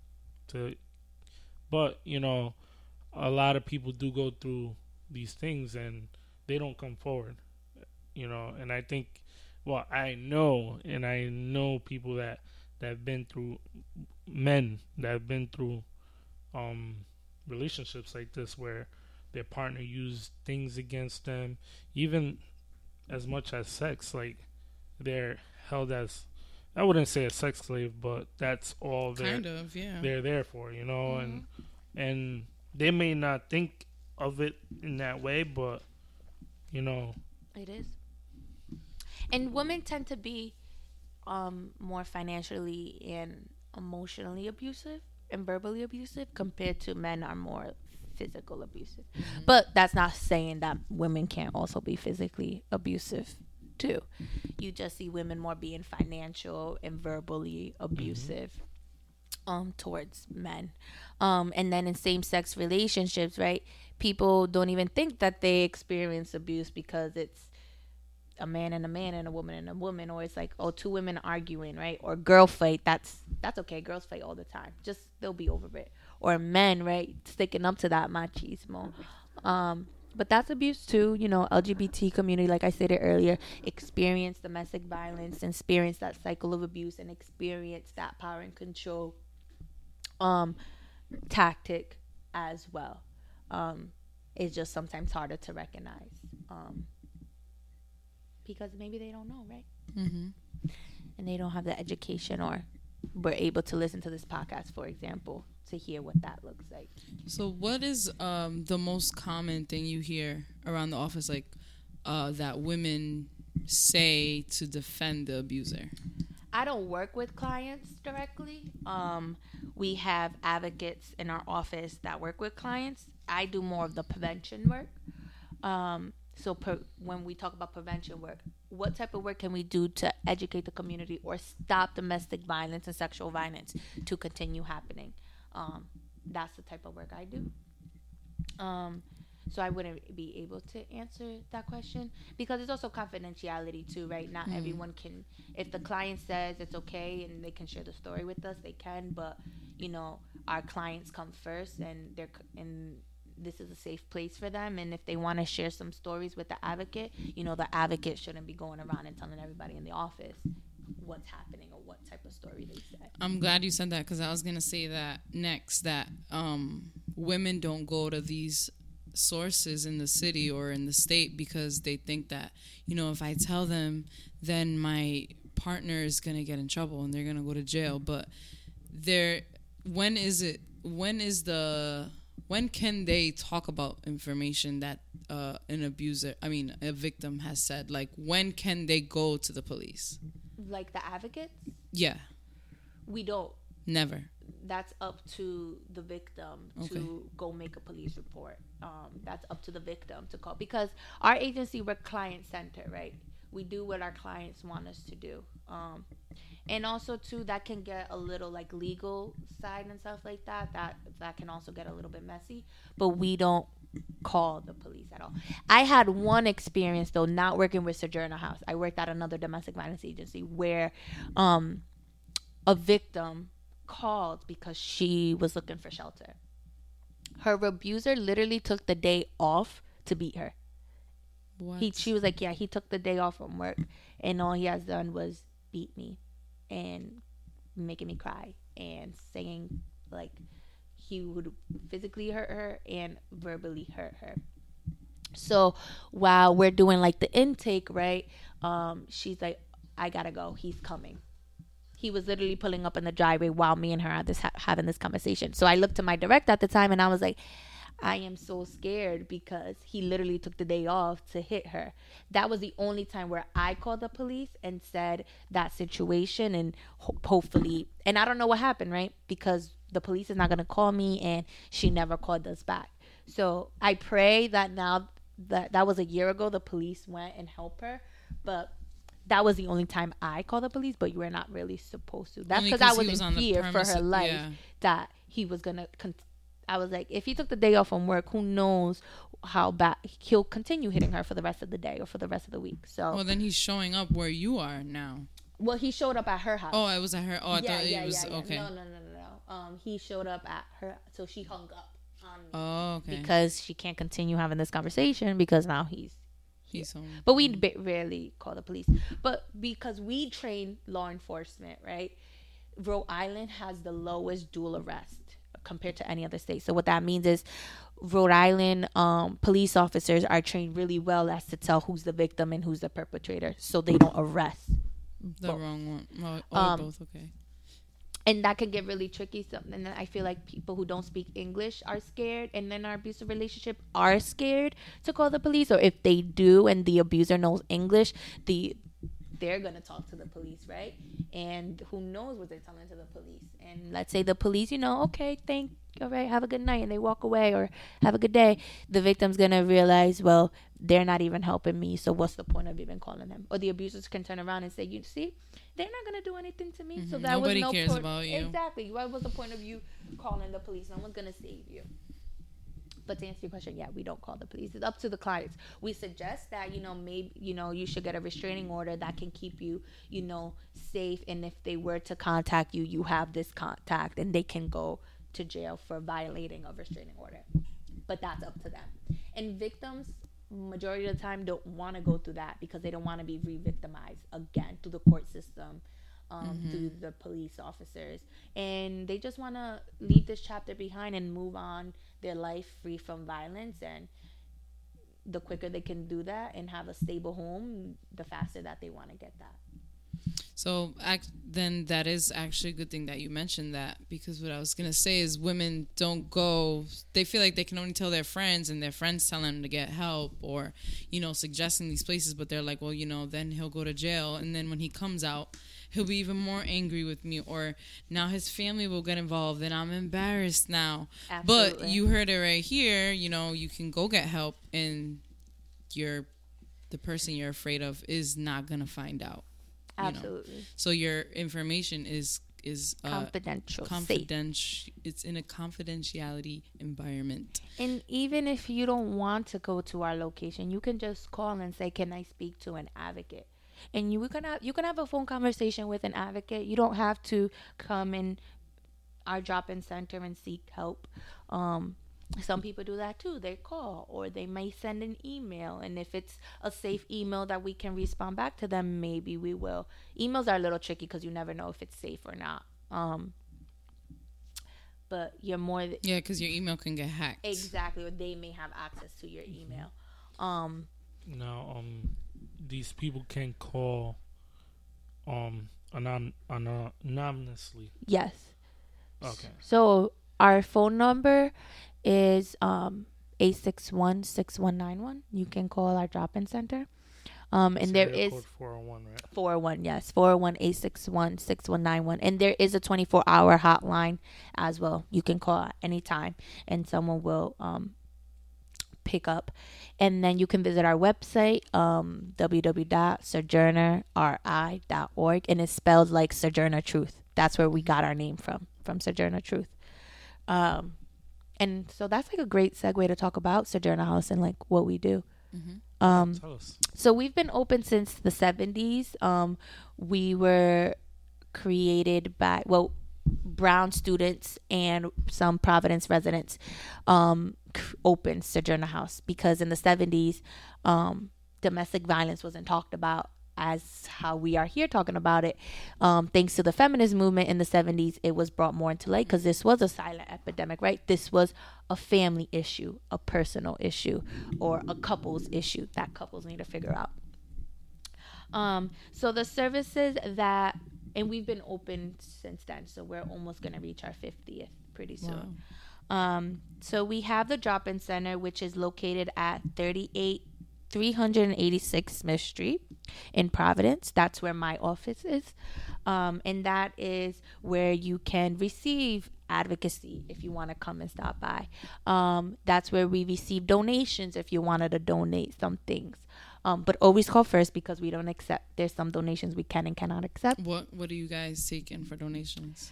but you know, a lot of people do go through these things and they don't come forward, you know. And I think, well, I know people that have been through, men that have been through relationships like this where their partner used things against them, even as much as sex. Like, they're held as, I wouldn't say a sex slave, but that's all they're there for, you know. And they may not think of it in that way, but, you know, it is. And women tend to be more financially and emotionally abusive and verbally abusive compared to men are more physical abusive. But that's not saying that women can't also be physically abusive too. You just see women more being financial and verbally abusive towards men. And then in same-sex relationships, right, people don't even think that they experience abuse because it's a man and a woman and a woman, or it's like, oh, two women arguing, right, or girl fight. That's okay. Girls fight all the time. Just they'll be over it. Or men, right, sticking up to that machismo. But that's abuse too. You know, LGBT community, like I stated earlier, experience domestic violence, experience that cycle of abuse, and experience that power and control tactic as well. It's just sometimes harder to recognize. Because maybe they don't know, right? And they don't have the education, or were able to listen to this podcast, for example, to hear what that looks like. So what is the most common thing you hear around the office, like that women say to defend the abuser? I don't work with clients directly. We have advocates in our office that work with clients. I do more of the prevention work. So when we talk about prevention work, what type of work can we do to educate the community or stop domestic violence and sexual violence to continue happening? That's the type of work I do. So I wouldn't be able to answer that question because it's also confidentiality too, right? Not everyone can. If the client says it's okay and they can share the story with us, they can. But you know, our clients come first, and this is a safe place for them. And if they want to share some stories with the advocate, you know, the advocate shouldn't be going around and telling everybody in the office what's happening or what type of story they said. I'm glad you said that because I was going to say that next, that women don't go to these sources in the city or in the state because they think that, you know, if I tell them, then my partner is going to get in trouble and they're going to go to jail. But when is the when can they talk about information that a victim has said? Like, when can they go to the police? Like the advocates? Yeah. We don't. Never. That's up to the victim to go make a police report. That's up to the victim to call, because our agency, we're client centered, right? We do what our clients want us to do. And also too, that can get a little like legal side and stuff like that. That can also get a little bit messy. But we don't call the police at all. I had one experience though, not working with Sojourner House. I worked at another domestic violence agency where a victim called because she was looking for shelter. Her abuser literally took the day off to beat her. What? She was like, yeah, he took the day off from work, and all he has done was beat me and making me cry and saying like he would physically hurt her and verbally hurt her. So while we're doing like the intake, right, she's like, I gotta go, he's coming. He was literally pulling up in the driveway while me and her are having this conversation. So I looked to my director at the time and I was like, I am so scared because he literally took the day off to hit her. That was the only time where I called the police and said that situation, and hopefully, and I don't know what happened, right? Because the police is not going to call me, and she never called us back. So I pray that now that was a year ago, the police went and helped her, but that was the only time I called the police, but you were not really supposed to. That's because I was in fear for her life, that he was going to I was like, if he took the day off from work, who knows how bad he'll continue hitting her for the rest of the day or for the rest of the week. So well, then he's showing up where you are now. Well, he showed up at her house. Oh, it was at her. Oh, I thought it was okay. No. He showed up at her, so she hung up on me. Oh, okay. Because she can't continue having this conversation because now he's home. But we rarely call the police. But because we train law enforcement, right? Rhode Island has the lowest dual arrest compared to any other state. So what that means is Rhode Island police officers are trained really well as to tell who's the victim and who's the perpetrator, so they don't arrest the wrong one. Both, okay. And that can get really tricky. And then I feel like people who don't speak English are scared, and then our abusive relationship are scared to call the police. Or if they do and the abuser knows English, they're going to talk to the police, right? And who knows what they're telling to the police. And let's say the police, okay, all right, have a good night, and they walk away, or have a good day. The victim's going to realize, well, they're not even helping me, so what's the point of even calling them? Or the abusers can turn around and say, you see, they're not going to do anything to me. Mm-hmm. So that Nobody was no cares about you. Exactly. What was the point of you calling the police? No one's going to save you. But to answer your question, yeah, we don't call the police. It's up to the clients. We suggest that, maybe, you should get a restraining order that can keep you, safe. And if they were to contact you, you have this contact, and they can go to jail for violating a restraining order. But that's up to them. And victims, majority of the time, don't want to go through that because they don't want to be re-victimized again through the court system. Through the police officers, and they just want to leave this chapter behind and move on their life free from violence. And the quicker they can do that and have a stable home, the faster that they want to get that. So then that is actually a good thing that you mentioned that, because what I was going to say is women don't go, they feel like they can only tell their friends, and their friends tell them to get help, or, suggesting these places, but they're like, well, then he'll go to jail, and then when he comes out, he'll be even more angry with me, or now his family will get involved and I'm embarrassed now. Absolutely. But you heard it right here, you can go get help, and the person you're afraid of is not going to find out. Absolutely. So your information is confidential. It's in a confidentiality environment. And even if you don't want to go to our location, you can just call and say, can I speak to an advocate? And you can have a phone conversation with an advocate. You don't have to come in our drop-in center and seek help. Some people do that too. They call, or they may send an email. And if it's a safe email that we can respond back to them, maybe we will. Emails are a little tricky because you never know if it's safe or not. But you're more... because your email can get hacked. Exactly. Or they may have access to your email. These people can call anonymously. Yes. Okay. So our phone number is 861-6191. You can call our drop-in center. And there is 401, right? 401, yes, 401-861-6191. And there is a 24-hour hotline as well. You can call at any time, and someone will pick up. And then you can visit our website, www.sojournerri.org, and it's spelled like Sojourner Truth. That's where we got our name from Sojourner Truth. And so that's like a great segue to talk about Sojourner House and like what we do. Tell us. So we've been open since the 70s. We were created by, Brown students and some Providence residents opened Sojourner House because in the 70s, domestic violence wasn't talked about as how we are here talking about it. Thanks to the feminist movement in the 70s, it was brought more into light because this was a silent epidemic, right? This was a family issue, a personal issue, or a couple's issue that couples need to figure out. So the services that, and we've been open since then, so we're almost going to reach our 50th pretty soon. Wow. So we have the drop-in center, which is located at 386 Smith Street in Providence. That's where my office is. And that is where you can receive advocacy if you want to come and stop by. That's where we receive donations if you wanted to donate some things. But always call first because we don't accept. There's some donations we can and cannot accept. What do you guys take in for donations?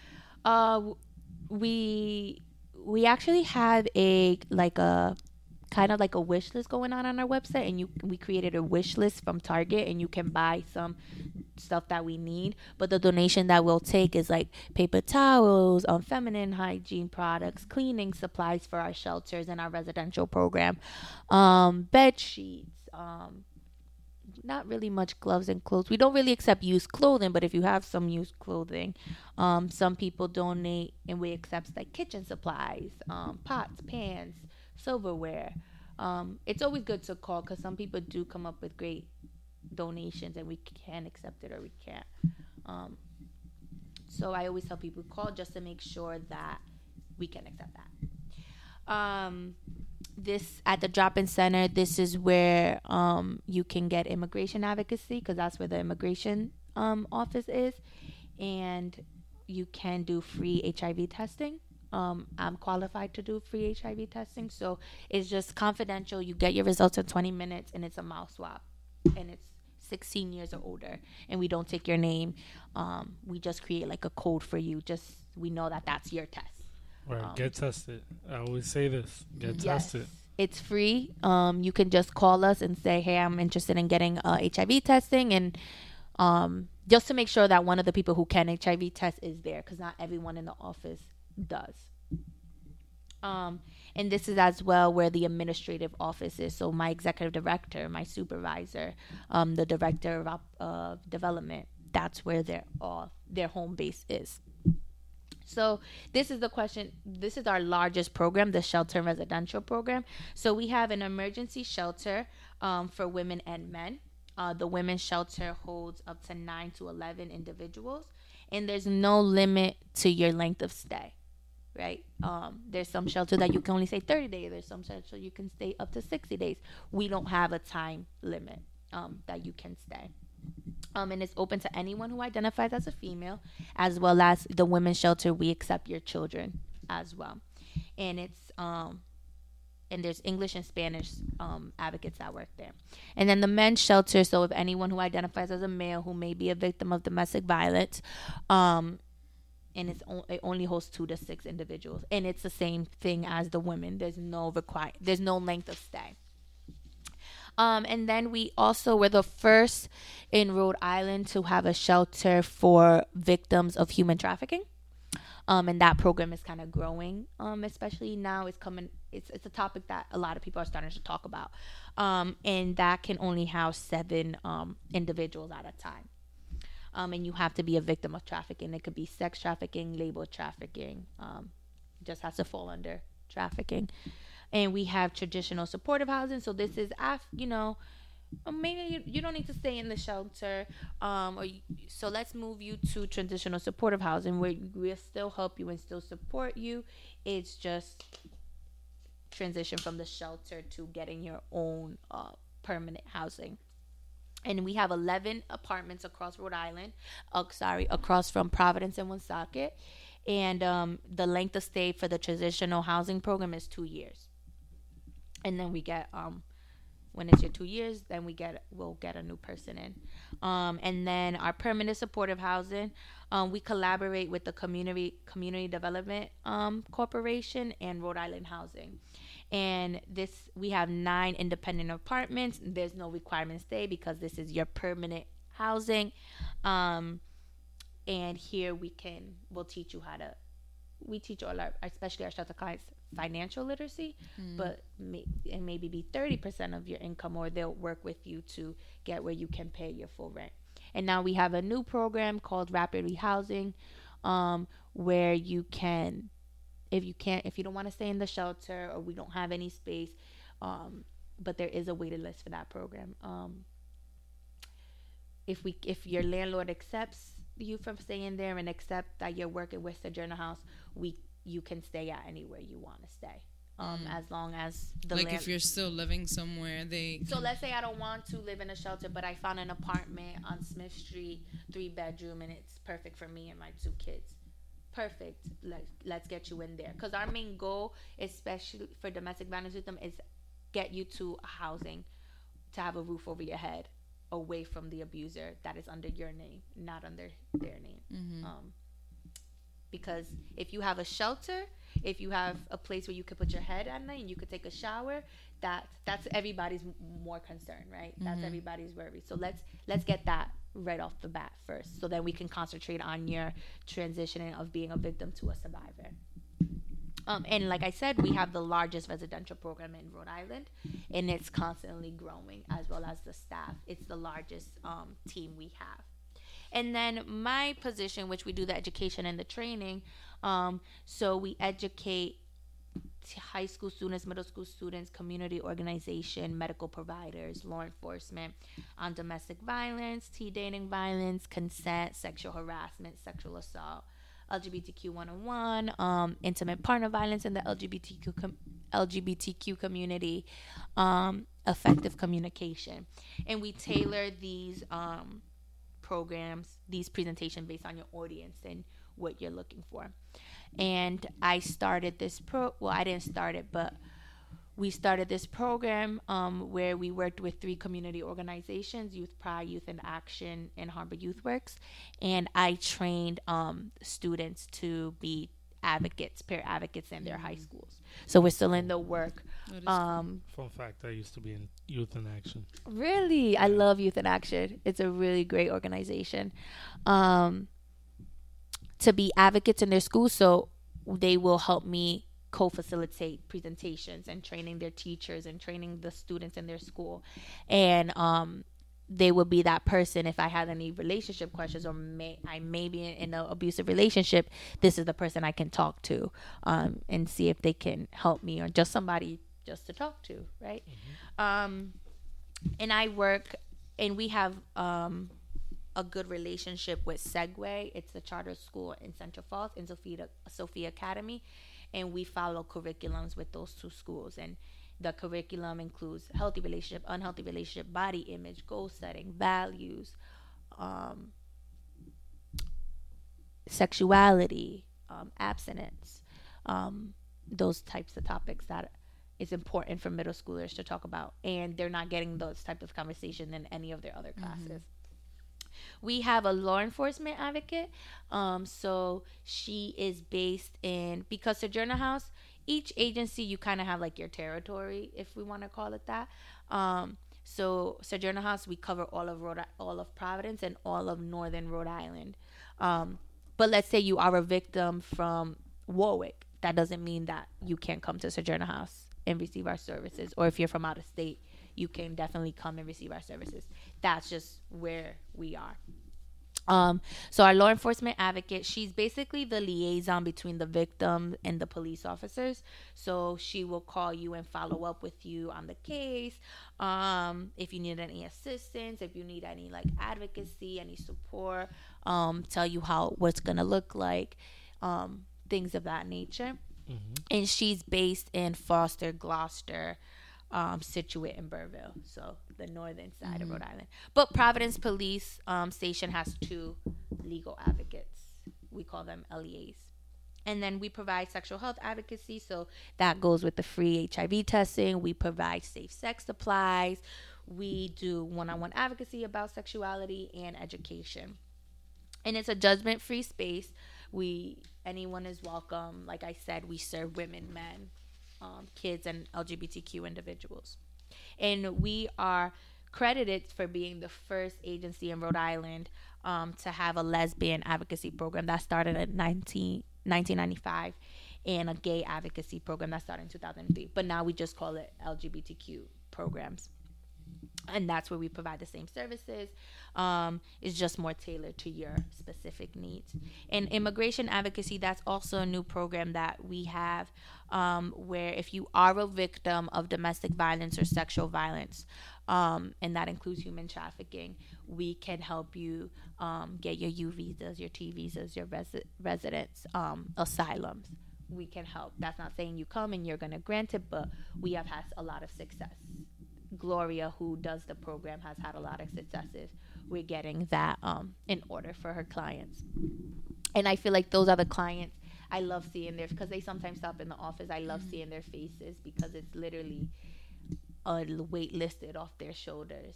We actually have a kind of like a wish list going on our website, and we created a wish list from Target, and you can buy some stuff that we need. But the donation that we'll take is like paper towels, feminine hygiene products, cleaning supplies for our shelters and our residential program, bed sheets, not really much gloves and clothes. We don't really accept used clothing, but if you have some used clothing, some people donate, and we accept like kitchen supplies, pots, pans, silverware. It's always good to call because some people do come up with great donations and we can accept it or we can't. So I always tell people call just to make sure that we can accept that. This at the drop-in center, this is where you can get immigration advocacy because that's where the immigration office is, and you can do free HIV testing. I'm qualified to do free HIV testing, so it's just confidential. You get your results in 20 minutes, and it's a mouth swab, and it's 16 years or older, and we don't take your name. We just create like a code for you. Just we know that that's your test. Right, get tested. I always say this: get tested. It's free. You can just call us and say, "Hey, I'm interested in getting HIV testing," and just to make sure that one of the people who can HIV test is there, because not everyone in the office does. And this is as well where the administrative office is. So my executive director, my supervisor, the director of development, that's where their home base is. So this is the question. This is our largest program, the shelter and residential program. So we have an emergency shelter for women and men. The women's shelter holds up to 9 to 11 individuals, and there's no limit to your length of stay, right? There's some shelter that you can only stay 30 days. There's some shelter you can stay up to 60 days. We don't have a time limit that you can stay. And it's open to anyone who identifies as a female, as well as the women's shelter. We accept your children as well. And it's and there's English and Spanish advocates that work there. And then the men's shelter, so if anyone who identifies as a male who may be a victim of domestic violence, and it only holds 2 to 6 individuals. And it's the same thing as the women. There's no length of stay. And then we're the first in Rhode Island to have a shelter for victims of human trafficking. And that program is kind of growing, especially now. It's a topic that a lot of people are starting to talk about. And that can only house 7 individuals at a time. And you have to be a victim of trafficking. It could be sex trafficking, labor trafficking. Just has to fall under trafficking. And we have traditional supportive housing. So this is, maybe you don't need to stay in the shelter. So let's move you to traditional supportive housing where we'll still help you and still support you. It's just transition from the shelter to getting your own permanent housing. And we have 11 apartments across Rhode Island, across from Providence and Woonsocket. And the length of stay for the transitional housing program is 2 years. And then we get when it's your 2 years, then we'll get a new person in. And then our permanent supportive housing, we collaborate with the community development corporation and Rhode Island Housing. And we have 9 independent apartments. There's no requirement to stay because this is your permanent housing. And here we'll teach you we teach all especially our shelter clients, financial literacy, but maybe be 30% of your income, or they'll work with you to get where you can pay your full rent. And now we have a new program called Rapid Rehousing, where you can, if you don't want to stay in the shelter or we don't have any space, but there is a waiting list for that program. If your landlord accepts you from staying there and accept that you're working with Sojourner House, you can stay at anywhere you want to stay, as long as if you're still living somewhere, So let's say I don't want to live in a shelter, but I found an apartment on Smith Street, 3-bedroom, and it's perfect for me and my 2 kids. Perfect. Let's get you in there, because our main goal, especially for domestic violence victims, is get you to a housing, to have a roof over your head, away from the abuser that is under your name, not under their name. Because if you have a shelter, if you have a place where you could put your head at night and you could take a shower, that's everybody's more concern, right? That's everybody's worry. So let's get that right off the bat first, so then we can concentrate on your transitioning of being a victim to a survivor. And like I said, we have the largest residential program in Rhode Island, and it's constantly growing, as well as the staff. It's the largest team we have. And then my position, which we do the education and the training, so we educate high school students, middle school students, community organization, medical providers, law enforcement on domestic violence, teen dating violence, consent, sexual harassment, sexual assault, LGBTQ 101, intimate partner violence in the LGBTQ community, effective communication. And we tailor these programs, these presentations based on your audience and what you're looking for. And I started this I didn't start it, but we started this program where we worked with 3 community organizations, Youth Pride, Youth in Action, and Harbor Youth Works. And I trained students to be peer advocates in their high schools. So we're still in the work. Fun fact, I used to be in Youth in Action. Really? Yeah. I love Youth in Action. It's a really great organization. To be advocates in their schools, so they will help me co-facilitate presentations and training their teachers and training the students in their school. And they would be that person if I had any relationship questions, or I may be in an abusive relationship. This is the person I can talk to and see if they can help me, or just somebody just to talk to, right? And I work, and we have a good relationship with Segway. It's a charter school in Central Falls, in Sophia Academy, and we follow curriculums with those 2 schools. And the curriculum includes healthy relationship, unhealthy relationship, body image, goal setting, values, sexuality, abstinence, those types of topics that is important for middle schoolers to talk about, and they're not getting those types of conversation in any of their other classes. We have a law enforcement advocate. So she is based in, because Sojourner House, each agency, you kind of have like your territory, if we want to call it that. So Sojourner House, we cover all of Providence and all of northern Rhode Island. But let's say you are a victim from Warwick. That doesn't mean that you can't come to Sojourner House and receive our services. Or if you're from out of state, you can definitely come and receive our services. That's just where we are. So our law enforcement advocate, she's basically the liaison between the victim and the police officers. So she will call you and follow up with you on the case. If you need any assistance, if you need any like advocacy, any support, tell you what's gonna look like, things of that nature. and she's based in Foster, Gloucester, Situate, and Burville, so the northern side of Rhode Island. But Providence Police Station has 2 legal advocates. We call them LEAs. And then we provide sexual health advocacy, so that goes with the free HIV testing. We provide safe sex supplies. We do one-on-one advocacy about sexuality and education. And it's a judgment-free space. Anyone is welcome. Like I said, we serve women, men, kids, and LGBTQ individuals. And we are credited for being the first agency in Rhode Island to have a lesbian advocacy program that started in 1995, and a gay advocacy program that started in 2003. But now we just call it LGBTQ programs. And that's where we provide the same services. It's just more tailored to your specific needs. And immigration advocacy, that's also a new program that we have, where if you are a victim of domestic violence or sexual violence, and that includes human trafficking, we can help you get your U visas, your T visas, your residence asylums. We can help. That's not saying you come and you're going to grant it, but we have had a lot of success. Gloria, who does the program, has had a lot of successes. We're getting that in order for her clients. And I feel like those are the clients I love seeing there, because they sometimes stop in the office. I love seeing their faces, because it's literally a weight lifted off their shoulders.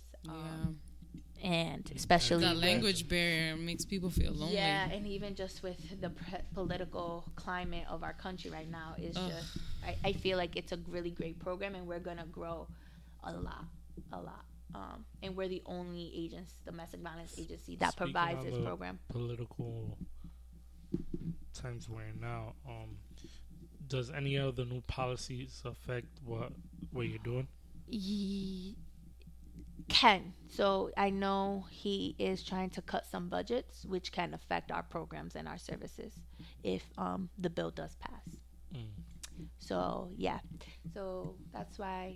And especially that language barrier makes people feel lonely. Yeah, and even just with the political climate of our country right now, is just I feel like it's a really great program, and we're gonna grow a lot. And we're the only domestic violence agency that provides this program. Political times we're in now. Does any of the new policies affect what you're doing? Can. So I know he is trying to cut some budgets, which can affect our programs and our services if the bill does pass. So yeah. So that's why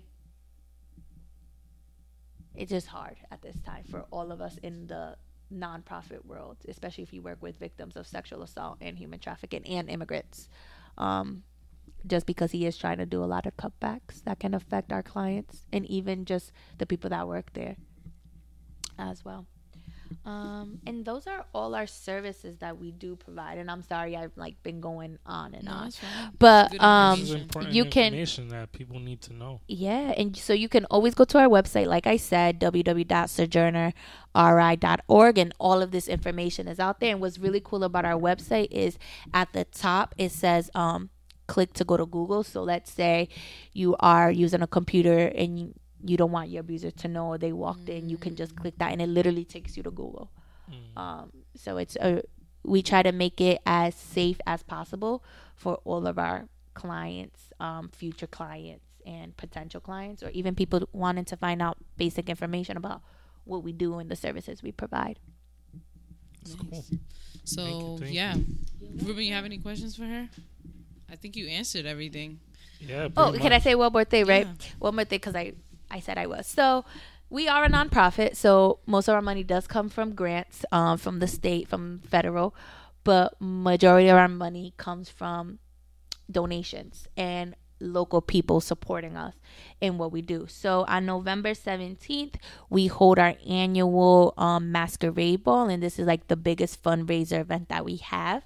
it's just hard at this time for all of us in the nonprofit world, especially if you work with victims of sexual assault and human trafficking and immigrants. Just because he is trying to do a lot of cutbacks that can affect our clients and even just the people that work there as well. And those are all our services that we do provide. And I'm sorry, I've been going on and on. But you can information that people need to know. Yeah, and so you can always go to our website, like I said, www.sojournerri.org, and all of this information is out there. And what's really cool about our website is at the top it says click to go to Google. So let's say you are using a computer and you don't want your abuser to know, or they walked in, you can just click that and it literally takes you to Google. So we try to make it as safe as possible for all of our clients, future clients and potential clients, or even people wanting to find out basic information about what we do and the services we provide. That's cool. So thank you. Ruben, you have any questions for her? I think you answered everything. Yeah. Can I say one more thing, right? One more thing, because I said I was. So we are a nonprofit, so most of our money does come from grants, from the state, from federal, but majority of our money comes from donations and local people supporting us in what we do. So on November 17th, we hold our annual masquerade ball, and this is the biggest fundraiser event that we have.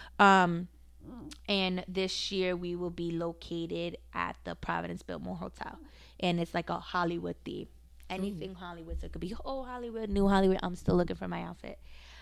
And this year we will be located at the Providence Biltmore Hotel, and it's like a Hollywood theme. Anything Hollywood, so it could be old Hollywood, new Hollywood. I'm still looking for my outfit.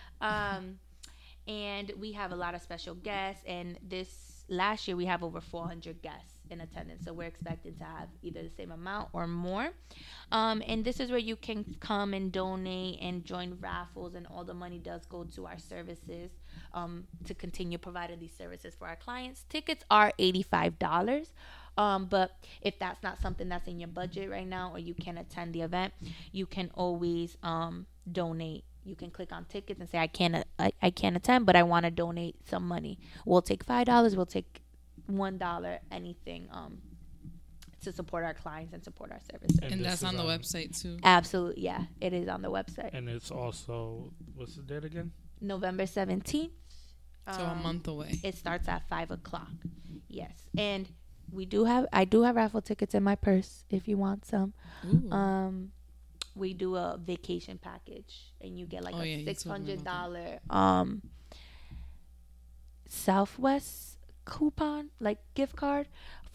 And we have a lot of special guests, and last year we have over 400 guests in attendance, so we're expecting to have either the same amount or more. And this is where you can come and donate and join raffles, and all the money does go to our services, to continue providing these services for our clients. Tickets are $85. But if that's not something that's in your budget right now, or you can't attend the event, you can always donate. You can click on tickets and say, I can't attend, but I want to donate some money. We'll take $5. We'll take $1, anything, to support our clients and support our services. And that's on the website too. Absolutely, yeah, it is on the website. And it's also, what's the date again? November 17th. So a month away. It starts at 5:00. Yes, and I do have raffle tickets in my purse if you want some. Ooh. We do a vacation package, and you get like Oh, yeah, a you told me about $600 Southwest coupon, like gift card,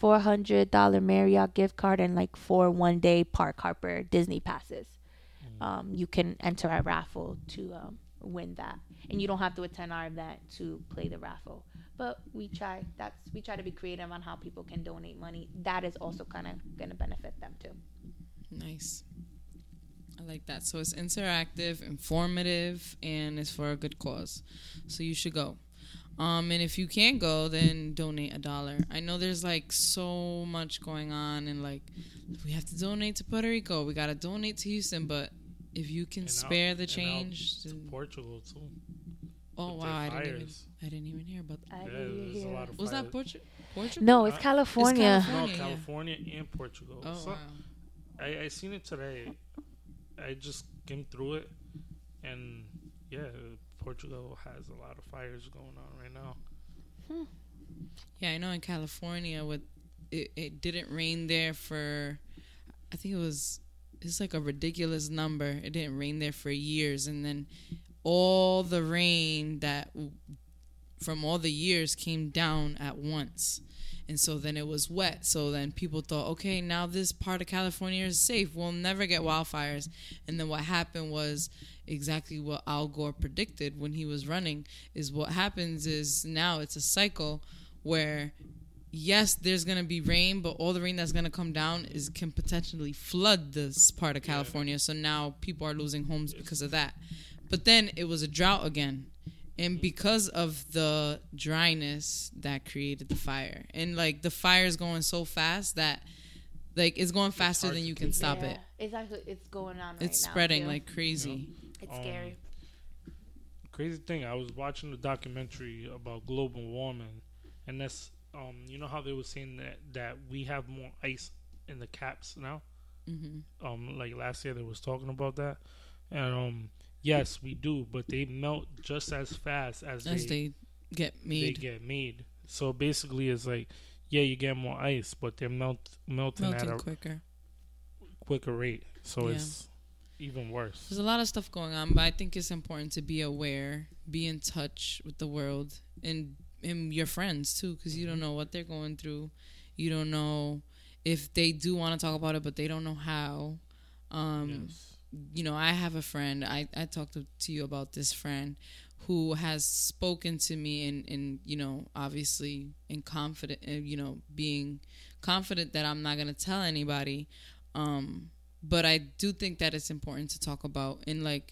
$400 Marriott gift card, and like 4 1-day Park Hopper Disney passes. You can enter a raffle to win that, and you don't have to attend our event to play the raffle. But we try to be creative on how people can donate money. That is also kind of going to benefit them too. Nice. I like that. So it's interactive, informative, and it's for a good cause. So you should go. And if you can't go, then donate $1. I know there's like so much going on, and like we have to donate to Puerto Rico, we gotta donate to Houston. But if you can spare the change, to Portugal too. Oh wow, I didn't even hear about that. There's a lot of Was that fires. Portugal? No, it's California. No, California and Portugal. Oh So, wow. I seen it today. I just skimmed through it, and yeah, Portugal has a lot of fires going on right now. Yeah, I know in California, it didn't rain there for, I think it's like a ridiculous number. It didn't rain there for years, and then all the rain that from all the years came down at once. And so then it was wet. So then people thought, okay, now this part of California is safe. We'll never get wildfires. And then what happened was exactly what Al Gore predicted when he was running, is what happens is now it's a cycle where, yes, there's going to be rain, but all the rain that's going to come down can potentially flood this part of California. So now people are losing homes because of that. But then it was a drought again. And because of the dryness that created the fire. And, like, the fire is going so fast that, like, it's going faster than you can stop it. It's going on right now. It's spreading too. like crazy. It's scary. Crazy thing, I was watching a documentary about global warming, and that's, you know how they were saying that we have more ice in the caps now? Mm-hmm. Like last year they was talking about that. And, yes, we do, but they melt just as fast as they get made. So basically, it's like, yeah, you get more ice, but they're melting at a quicker rate. So it's even worse. There's a lot of stuff going on, but I think it's important to be aware, be in touch with the world, and your friends too, because you don't know what they're going through. You don't know if they do want to talk about it, but they don't know how. Yes. You know, I have a friend, I talked to you about this friend who has spoken to me in you know, obviously in confident, you know, being confident that I'm not going to tell anybody. But I do think that it's important to talk about, and like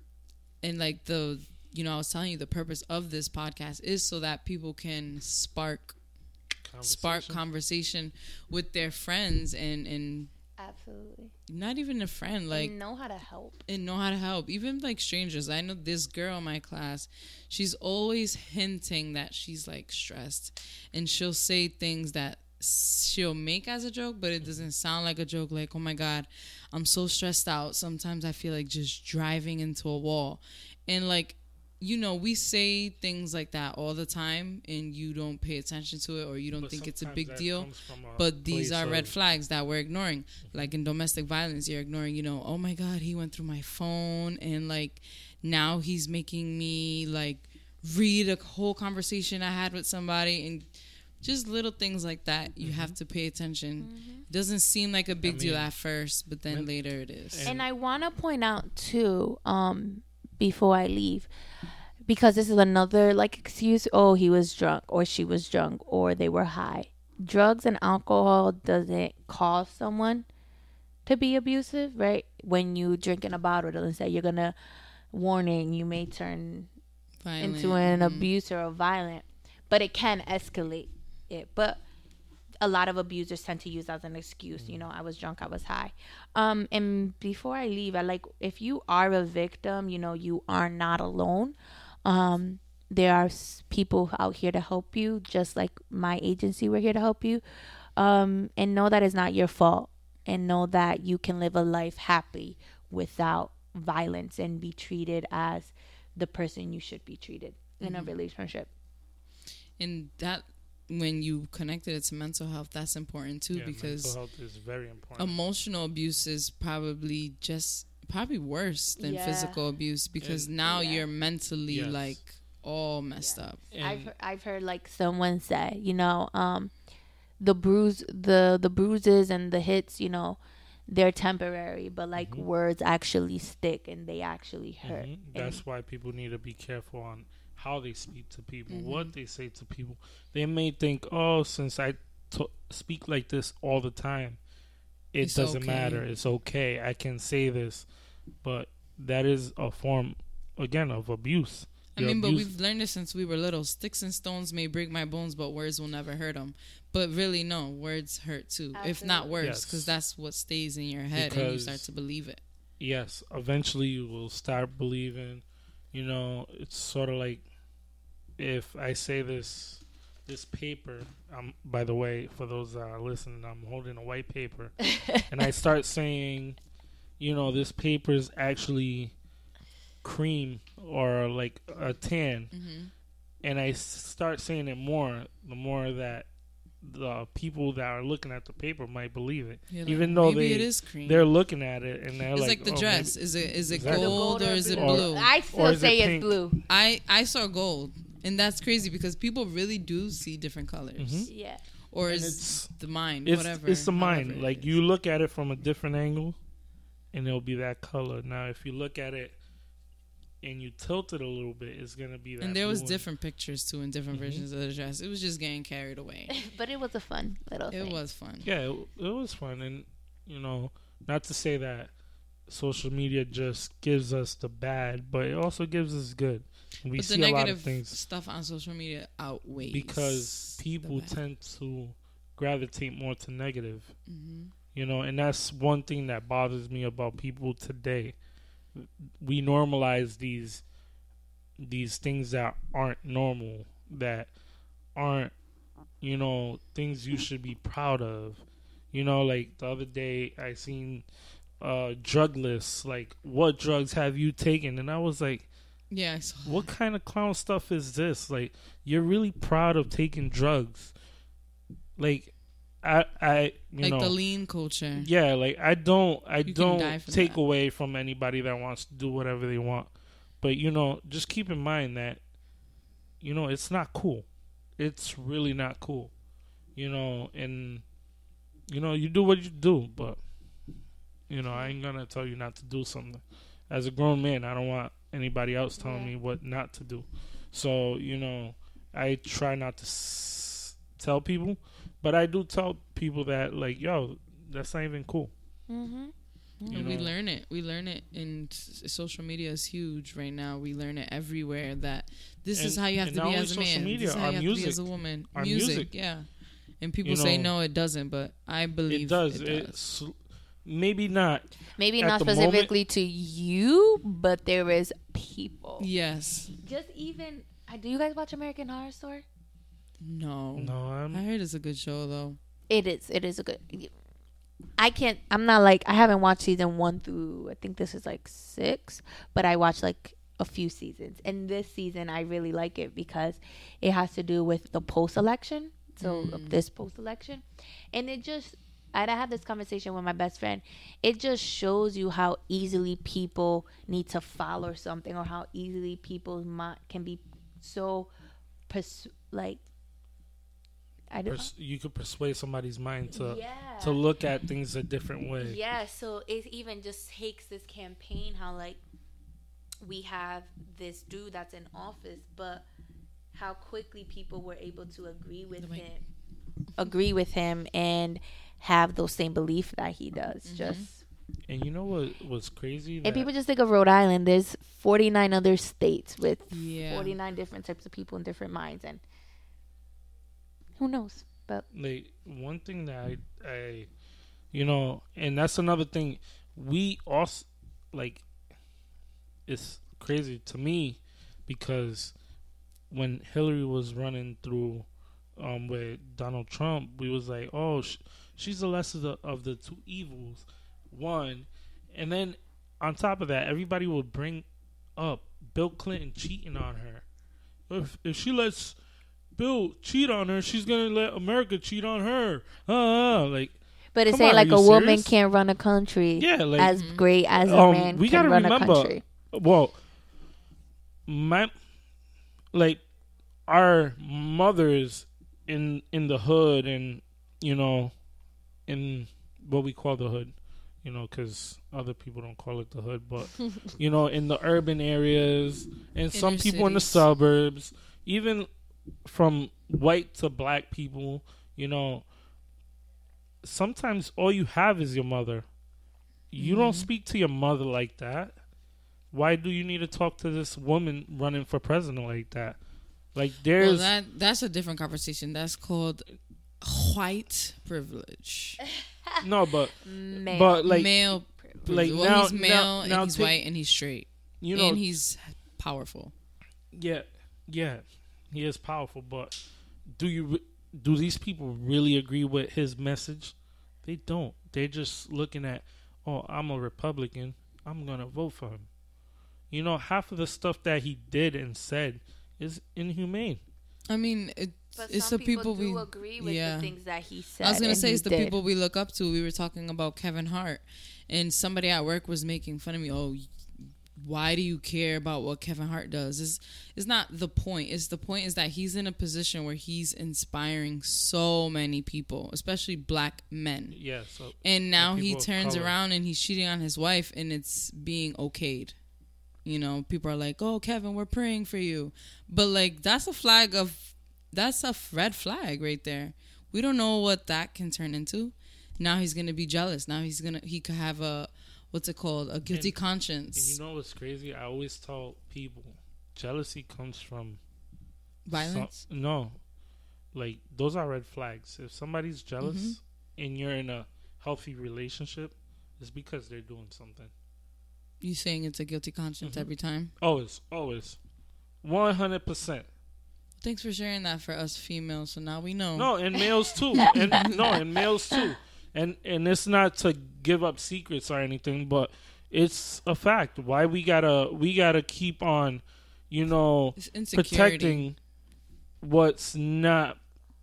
the, you know, I was telling you the purpose of this podcast is so that people can spark conversation with their friends and Absolutely. not even a friend, like, and know how to help. Even like strangers. I know this girl in my class, she's always hinting that she's like stressed, and she'll say things that she'll make as a joke, but it doesn't sound like a joke. Like, oh my God, I'm so stressed out, sometimes I feel like just driving into a wall. And like, you know, we say things like that all the time, and you don't pay attention to it, or you don't think it's a big deal. But these are red flags that we're ignoring. Like in domestic violence, you're ignoring, you know, oh my God, he went through my phone, and like now he's making me like read a whole conversation I had with somebody, and just little things like that. You have to pay attention. It doesn't seem like a big deal at first, but then later it is. And I want to point out too, before I leave, because this is another like excuse, oh, he was drunk or she was drunk or they were high. Drugs and alcohol doesn't cause someone to be abusive, right? When you drink in a bottle, it doesn't say you're gonna, warning, you may turn violent, into an abuser or violent, but it can escalate it. But a lot of abusers tend to use as an excuse, you know, I was drunk, I was high. And before I leave, I like, if you are a victim, you know, you are not alone. There are people out here to help you, just like my agency, we're here to help you. And know that it's not your fault, and know that you can live a life happy without violence and be treated as the person you should be treated in a relationship. And that when you connected it to mental health, that's important too, Yeah, because mental health is very important. emotional abuse is probably worse than Yeah. physical abuse, because And- now Yeah. you're mentally Yes. like all messed Yeah. up. And I've heard like someone say, the bruises and the hits, they're temporary, but like Mhm. words actually stick and they actually hurt. Mhm. That's why people need to be careful on how they speak to people, what they say to people. They may think, oh, since I speak like this all the time, it It's doesn't okay. matter. It's okay. I can say this. But that is a form, again, of abuse. I mean, but we've learned it since we were little. Sticks and stones may break my bones, but words will never hurt them. But really, no, words hurt too, if not Absolutely. worse, Yes. because that's what stays in your head, and you Because- start to believe it. Yes, eventually you will start believing. It's sort of like if I say this paper. By the way, for those that are listening, I'm holding a white paper, and I start saying, this paper is actually cream or like a tan, and I start saying it more. The more that the people that are looking at the paper might believe it, You're even like, though maybe it is cream. they're looking at it and they're It's like, like the "Oh, dress. maybe-" Is it that the gold or is it blue? blue? I Or still is it say it's pink? blue. I saw gold, and that's crazy because people really do see different colors. Mhm. Yeah. Or And is it's- the mind, It's whatever. it's the however mind. it Like is. you look at it from a different angle, and it'll be that color. Now, if you look at it and you tilt it a little bit, it's gonna be that. And there was blue different pictures too, and different Mhm. versions of the dress. It was just getting carried away. But it was a fun little thing. It was fun. Yeah, it was fun, and not to say that social media just gives us the bad, but it also gives us good. We But the see a lot of negative things stuff on social media outweighs because the people bad. tend to gravitate more to negative. Mhm. And that's one thing that bothers me about people today. We normalize these things that aren't normal, that aren't, things you should be proud of. Like the other day I seen drug lists, like what drugs have you taken? And I was like, Yeah, I saw what kind of clown stuff is this? Like, you're really proud of taking drugs. Like, I like the lean culture. yeah, like I don't die don't for take that. away from anybody that wants to do whatever they want. But just keep in mind that it's not cool. It's really not cool. And you do what you do, but I ain't gonna tell you not to do something. As a grown man, I don't want anybody else telling me what not to do. So, I try not to tell people, but I do tell people that, like, yo, that's not even cool. Mm-hmm. And we learn it. We learn it, and social media is huge right now. We learn it everywhere that this is And- how you have and to not be only as a social man. media, This is how our you have to be music. as a woman. Our Music, music. yeah. And people say no, it doesn't, but I believe It does. It does. It's maybe not. Maybe At not the moment- specifically to you, but there is people. Yes. Just even. Do you guys watch American Horror Story? No. No, I heard it's a good show though. It is. It is a good. I'm not like, I haven't watched season 1 through, I think this is like 6, but I watched like a few seasons. And this season, I really like it because it has to do with the post-election. So this post-election. And it just, I had this conversation with my best friend. It just shows you how easily people need to follow something, or how easily people's mind can be so, you could persuade somebody's mind to Yeah. look at things a different way. Yeah, so it even just takes this campaign, how like we have this dude that's in office, but how quickly people were able to agree with him and have those same beliefs that he does. Just And you know what was crazy? and people just think of Rhode Island. There's 49 other states with Yeah. 49 different types of people and different minds, and who knows? But like one thing that I and that's another thing. We also like, it's crazy to me because when Hillary was running through with Donald Trump, we was like, oh, she's the lesser of the two evils. One, and then on top of that, everybody would bring up Bill Clinton cheating on her. If she lets Bill cheat on her, she's gonna let America cheat on her. Like, But it come say on, like are a you woman serious? can't run a country Yeah, like as great as a man we can gotta run a remember. country. Well, like our mothers in the hood, and in what we call the hood, because other people don't call it the hood, but in the urban areas, and some Inner people in the cities. suburbs, even from white to black people, sometimes all you have is your mother. You don't speak to your mother like that. Why do you need to talk to this woman running for president like that? Like, Well, there's that's a different conversation. That's called white privilege. no, but Male. like Male privilege. like Well, now- he's male now- and now he's take- white and he's straight you know, and he's powerful. yeah, he is powerful. But do these people really agree with his message? They don't. They're just looking at, oh, I'm a Republican, I'm gonna vote for him. Half of the stuff that he did and said is inhumane. I mean, But it's some the people do we agree with yeah. the things that he said. I was gonna and say he it's the did. people we look up to. We were talking about Kevin Hart, and somebody at work was making fun of me. Oh, why do you care about what Kevin Hart does? It's not the point. The point is that he's in a position where he's inspiring so many people, especially black men. Yeah. So And now he people of turns color. around and he's cheating on his wife, and it's being okayed. People are like, "Oh, Kevin, we're praying for you," but like that's a red flag right there. We don't know what that can turn into. Now he's gonna be jealous. Now he could have a what's it called, a guilty And conscience. you know what's crazy? I always tell people, jealousy comes from Violence. no, like those are red flags. If somebody's jealous Mm-hmm. and you're in a healthy relationship, it's because they're doing something. You saying it's a guilty conscience every time? Always, 100%. Thanks for sharing that for us females. So now we know. No, and males too. And males too. And it's not to give up secrets or anything, but it's a fact. Why we gotta keep on, It's insecurity. protecting what's not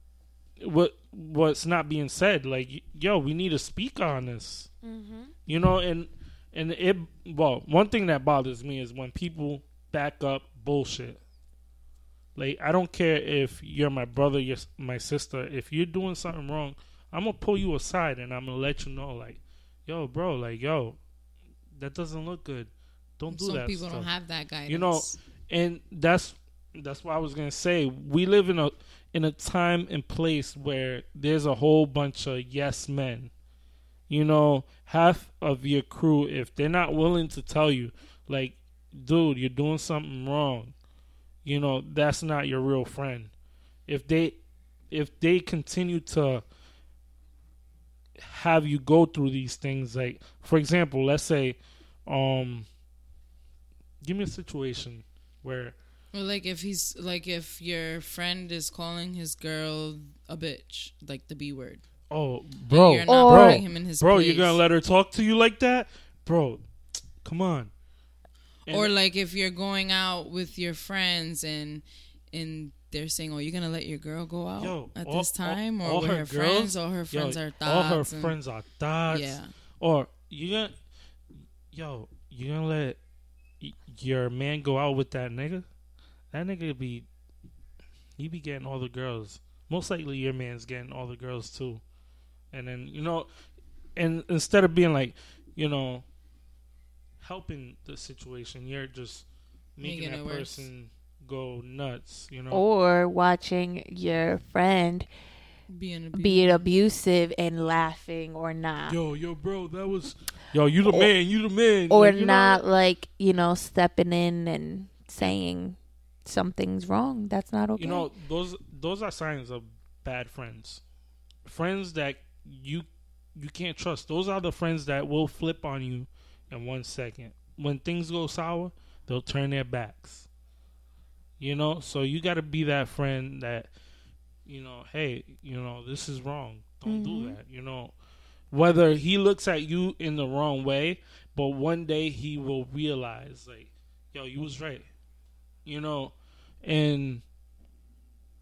being said. Like, yo, we need to speak on this. Mm-hmm. And it, well, one thing that bothers me is when people back up bullshit. Like, I don't care if you're my brother, you're my sister. If you're doing something wrong, I'm gonna pull you aside and I'm gonna let you know, like, yo, bro, like, yo, that doesn't look good. Don't do Some that. people stuff. don't have that guidance. And that's what I was gonna say. We live in a time and place where there's a whole bunch of yes men. Half of your crew, if they're not willing to tell you, like, dude, you're doing something wrong, that's not your real friend. If they continue to have you go through these things, like, for example, let's say, give me a situation where, Or if your friend is calling his girl a bitch, like the B word. oh, bro, You're not Or- putting him in his bro, place. you're gonna let her talk to you like that, bro? Come on. And- Or like if you're going out with your friends and they're saying, "Oh, you're gonna let your girl go out Yo, at all- this time," or all with her her girls- friends, all her friends are thoughts. all her friends are thoughts. Yeah, Or you gonna let your man go out with that nigga? That nigga be getting all the girls. Most likely your man's getting all the girls too. And then and instead of being like, helping the situation, you're just making Making that it worse. person go nuts. Or watching your friend being be abusive and laughing or not. Yo, bro, that was you the man, you the man. Or Like, not stepping in and saying something's wrong. That's not okay. Those are signs of bad friends. Friends that you can't trust. Those are the friends that will flip on you in 1 second. When things go sour, they'll turn their backs. So you got to be that friend that, hey, this is wrong. Don't do that. Whether he looks at you in the wrong way, but one day he will realize, like, yo, you was right. And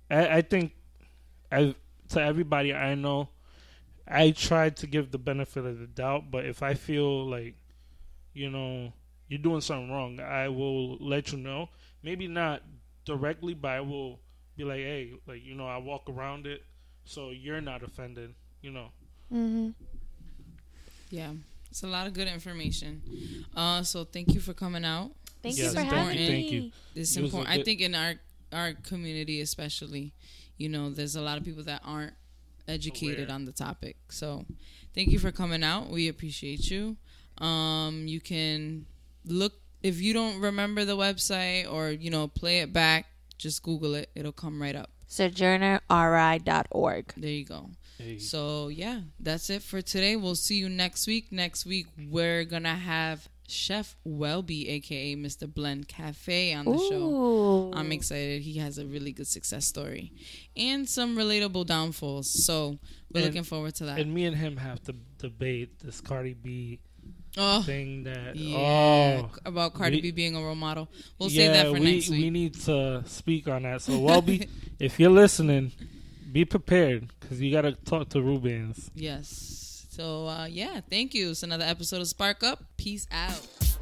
I think to everybody I know, I try to give the benefit of the doubt. But if I feel like, you're doing something wrong, I will let you know. Maybe not directly, but I will be like, hey, like, I walk around it so you're not offended, Mm-hmm. Yeah, it's a lot of good information. So thank you for coming out. Thank Yes, you for having me. thank you. It's It was important. a good- I think in our community especially, there's a lot of people that aren't educated Aware. on the topic. So thank you for coming out. We appreciate you. You can look, if you don't remember the website or, play it back, just Google it. It'll come right up. SojournerRI.org. There you go. Hey. So, yeah, that's it for today. We'll see you next week. Next week, we're going to have Chef Welby, a.k.a. Mr. Blend Cafe, on the show. Ooh. I'm excited. He has a really good success story and some relatable downfalls. So, we're looking forward to that. And me and him have to debate this Cardi B Oh, thing that. yeah. Oh. About Cardi We- B being a role model. We'll save that for next we week. need to speak on that. So, Welby, if you're listening, be prepared because you got to talk to Rubens. Yes. So, yeah, thank you. It's another episode of Spark Up. Peace out.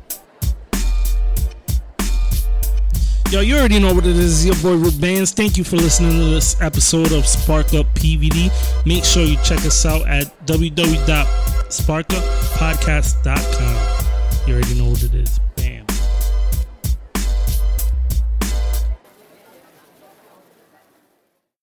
Yo, you already know what it is. Your boy Rubens. Thank you for listening to this episode of Spark Up PVD. Make sure you check us out at www.sparkuppodcast.com. You already know what it is.